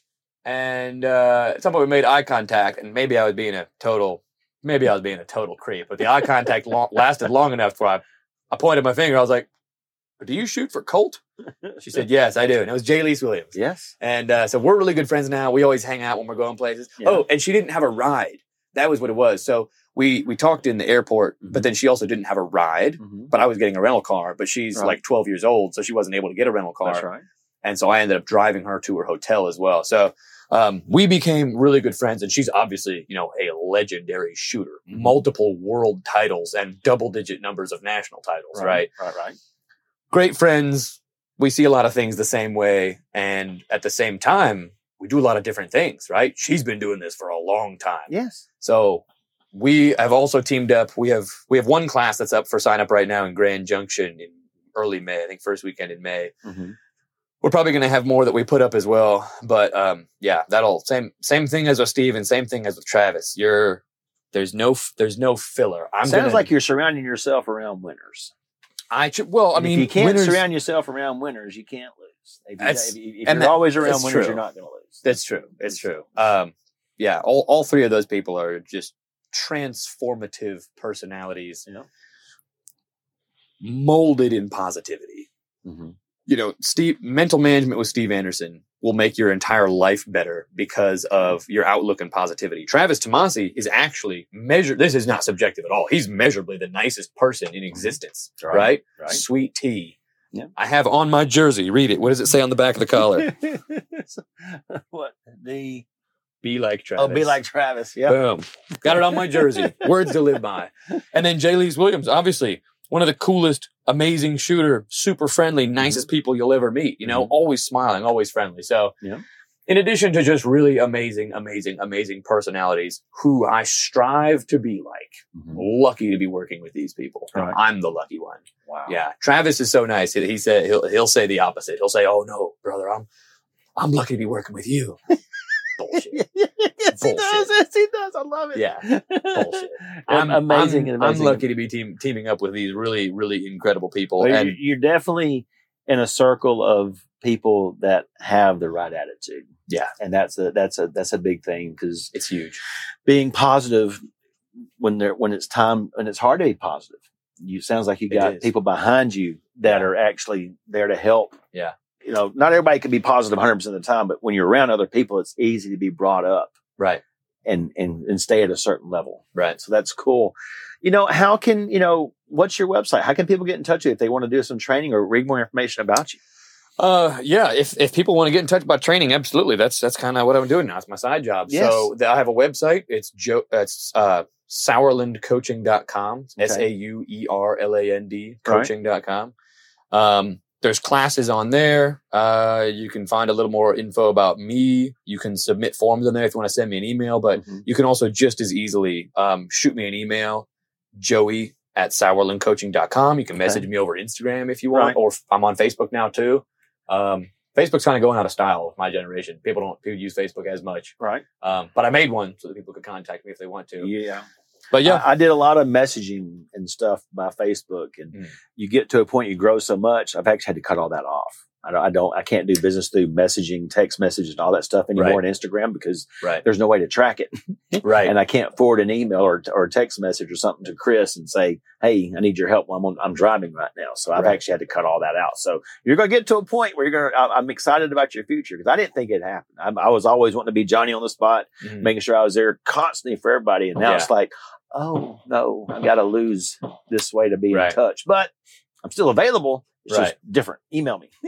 and uh, at some point we made eye contact, and maybe I was being a total, maybe I was being a total creep, but the eye contact lo- lasted long enough before I, I pointed my finger. I was like, "Do you shoot for Colt?" She said, "Yes, I do." And it was J. Lease Williams. Yes. And uh, so we're really good friends now. We always hang out when we're going places. Yeah. Oh, and she didn't have a ride. That was what it was. So we we talked in the airport, but then she also didn't have a ride. Mm-hmm. But I was getting a rental car, but she's Right. like twelve years old, so she wasn't able to get a rental car. That's right. And so I ended up driving her to her hotel as well. So um, we became really good friends, and she's obviously, you know, a legendary shooter, Mhm. multiple world titles and double digit numbers of national titles, right? Right. Right. Great friends. We see a lot of things the same way. And at the same time, we do a lot of different things, right? She's been doing this for a long time. Yes. So we have also teamed up. We have, we have one class that's up for sign up right now in Grand Junction in early May, I think first weekend in May. Mm-hmm. We're probably going to have more that we put up as well. But, um, yeah, that'll same, same thing as with Steve and same thing as with Travis. You're, there's no, f- there's no filler. I'm Sounds gonna, like you're surrounding yourself around winners. I, ch- well, I And mean, if you can't winners- surround yourself around winners, you can't lose. If, you, That's- if, you- if and you're that- always around that's winners, true. you're not going to lose. That's true. It's true. Um, yeah, all, all three of those people are just transformative personalities, You know? molded in positivity. Mm-hmm. You know, Steve, mental management with Steve Anderson will make your entire life better because of your outlook and positivity. Travis Tomasi is actually measured. This is not subjective at all. He's measurably the nicest person in existence, Right. right? Right. Sweet tea. Yeah. I have on my jersey. Read it. What does it say on the back of the collar? What? The Be like Travis. Oh, be like Travis. Yeah. Boom. Got it on my jersey. Words to live by. And then J. Lease Williams, obviously one of the coolest, amazing shooter, super friendly, nicest people you'll ever meet. You know, Mhm. always smiling, always friendly. So Yeah. in addition to just really amazing, amazing, amazing personalities who I strive to be like, Mhm. lucky to be working with these people. Right. I'm the lucky one. Wow. Yeah. Travis is so nice. He, he said, he'll, he'll say the opposite. He'll say, "Oh no, brother, I'm, I'm lucky to be working with you." Bullshit. yes, he Bullshit. does. Yes, he does. I love it. Yeah. Bullshit. I'm, amazing I'm, and amazing. I'm lucky to be team, teaming up with these really, really incredible people. Well, and you're, you're definitely in a circle of people that have the right attitude. Yeah. And that's a that's a that's a big thing, because it's huge. being positive when they're when it's time when it's hard to be positive. You sounds like you It got is. people behind you that are actually there to help. Yeah. You know, not everybody can be positive one hundred percent of the time, but when you're around other people, it's easy to be brought up Right. and and and stay at a certain level. Right. So that's cool. You know, how can, you know, what's your website? How can people get in touch with you if they want to do some training or read more information about you? Uh, yeah. If, if people want to get in touch about training, absolutely. That's, that's kind of what I'm doing now. It's my side job. Yes. So the, I have a website. It's Joe, it's, uh, sauerland coaching dot com. Okay. S A U E R L A N D Right. coaching dot com. Um, there's classes on there. Uh, you can find a little more info about me. You can submit forms on there if you want to send me an email, but Mhm. you can also just as easily, um, shoot me an email, Joey at sauerland coaching dot com. You can message Okay. me over Instagram if you want, Right. or f- I'm on Facebook now too. Um, Facebook's kind of going out of style with my generation. People don't people use Facebook as much. Right. Um, but I made one so that people could contact me if they want to. Yeah. But yeah, I, I did a lot of messaging and stuff by Facebook, and Mm. you get to a point you grow so much. I've actually had to cut all that off. I don't, I don't, I can't do business through messaging, text messages, and all that stuff anymore Right. on Instagram because Right. there's no way to track it. Right. And I can't forward an email or, or a text message or something to Chris and say, "Hey, I need your help. I'm on, I'm driving right now." So I've Right. actually had to cut all that out. So you're going to get to a point where you're going to, I'm excited about your future because I didn't think it happened. I, I was always wanting to be Johnny on the spot, Mhm. making sure I was there constantly for everybody. And now Yeah. it's like, oh no, I got to lose this way to be Right. in touch, but I'm still available. It's Right. just different. Email me.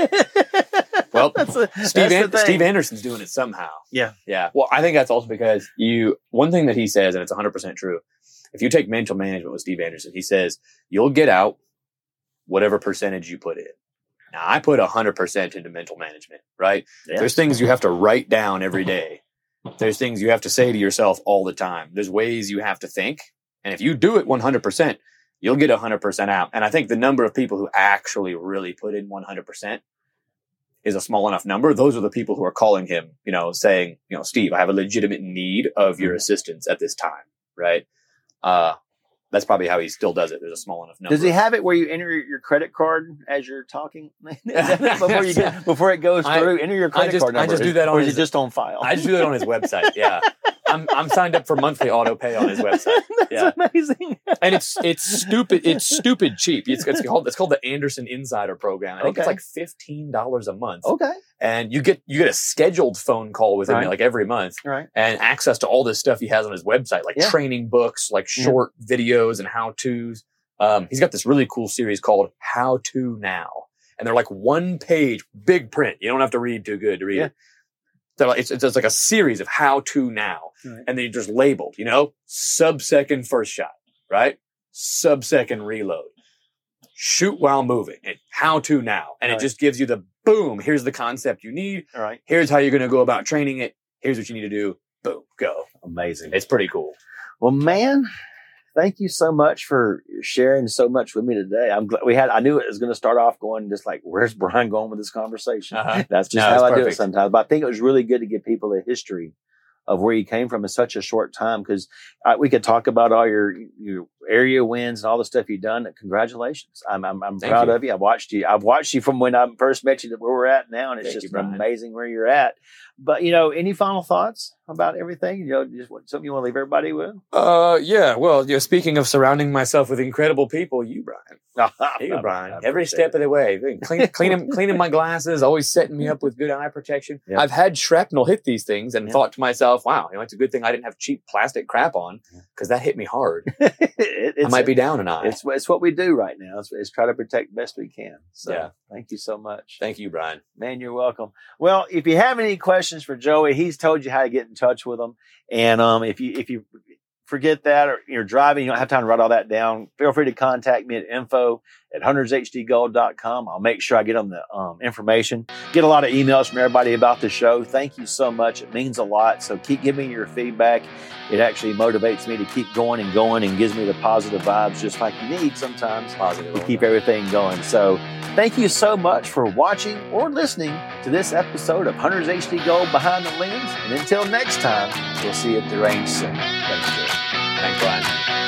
Well, That's the- Steve, that's An- the thing. Steve Anderson's doing it somehow. Yeah. Yeah. Well, I think that's also because you, one thing that he says, and it's one hundred percent true, if you take mental management with Steve Anderson, he says, you'll get out whatever percentage you put in. Now, I put one hundred percent into mental management, right? Yeah. There's things you have to write down every day. There's things you have to say to yourself all the time. There's ways you have to think. And if you do it one hundred percent, you'll get one hundred percent out. And I think the number of people who actually really put in one hundred percent is a small enough number. Those are the people who are calling him, you know, saying, you know, "Steve, I have a legitimate need of your assistance at this time." Right. Uh, that's probably how he still does it. There's a small enough number. Does he have it where you enter your credit card as you're talking before you get, before it goes I- through? Enter your I credit just- card I number. just do that on or is his- it just on file? I just do that on his website. Yeah. I'm, I'm signed up for monthly auto pay on his website. That's Yeah. amazing. And it's, it's stupid. It's stupid cheap. It's, it's called, it's called the Anderson Insider Program. I think it's Okay. like fifteen dollars a month. Okay. And you get, you get a scheduled phone call with him Right. like every month. All right. And access to all this stuff he has on his website, like Yeah. training books, like Yeah. short videos and how-tos. Um, he's got this really cool series called How To Now. And they're like one page, big print. You don't have to read too good to read Yeah. it. So it's, it's just like a series of How To Now. Right. And they're just labeled, you know, sub-second first shot, right? Sub-second reload. Shoot while moving. And How To Now. And Right. it just gives you the boom. Here's the concept you need. All right. Here's how you're going to go about training it. Here's what you need to do. Boom, go. Amazing. It's pretty cool. Well, man, thank you so much for sharing so much with me today. I'm glad we had, I knew it was going to start off going just like, where's Brian going with this conversation? Uh-huh. That's just No, how it's I do it perfect. sometimes. But I think it was really good to give people a history of where you came from in such a short time because uh, we could talk about all your your area wins and all the stuff you've done. Congratulations! I'm I'm, I'm Thank proud you. of you. I've watched you. I've watched you from when I first met you to where we're at now, and it's Thank just you, Brian. amazing where you're at. But you know, any final thoughts about everything? You know, just what, something you want to leave everybody with? Uh, yeah. Well, you know, speaking of surrounding myself with incredible people, you, Brian. Here you go, Brian. Every step of the way. Clean, cleaning, cleaning my glasses, always setting me up with good eye protection. Yeah. I've had shrapnel hit these things and Yeah. thought to myself, wow, you know, it's a good thing I didn't have cheap plastic crap on because that hit me hard. it, it's I might be down an eye. It's it's what we do right now. It's, it's try to protect best we can. So Yeah. thank you so much. Thank you, Brian. Man, you're welcome. Well, if you have any questions for Joey, he's told you how to get in touch with him. And um, if you if you forget that or you're driving, you don't have time to write all that down, feel free to contact me at info at hunters h d gold dot com. I'll make sure I get them the um, information. Get a lot of emails from everybody about the show. Thank you so much. It means a lot. So keep giving me your feedback. It actually motivates me to keep going and going and gives me the positive vibes just like you need sometimes Positive. to keep everything going. So thank you so much for watching or listening to this episode of Hunters H D Gold Behind the Lens. And until next time, we'll see you at the range soon. Thanks, Joe. Thanks, Brian.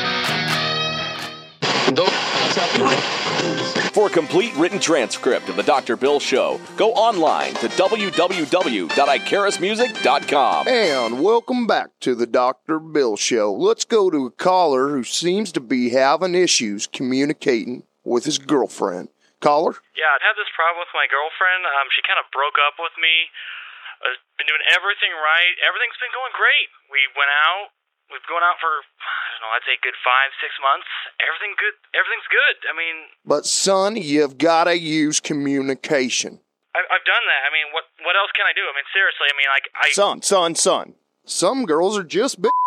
For a complete written transcript of the Doctor Bill Show, go online to w w w dot icarus music dot com. And welcome back to the Doctor Bill Show. Let's go to a caller who seems to be having issues communicating with his girlfriend. Caller? Yeah, I'd had this problem with my girlfriend. Um, she kind of broke up with me. I've been doing everything right. Everything's been going great. We went out. We've gone out for, I don't know, I'd say good five, six months. Everything good. Everything's good. I mean, But son, you've got to use communication. I, I've done that. I mean, what what else can I do? I mean, seriously. I mean, like I. Son, son, son. Some girls are just bitches.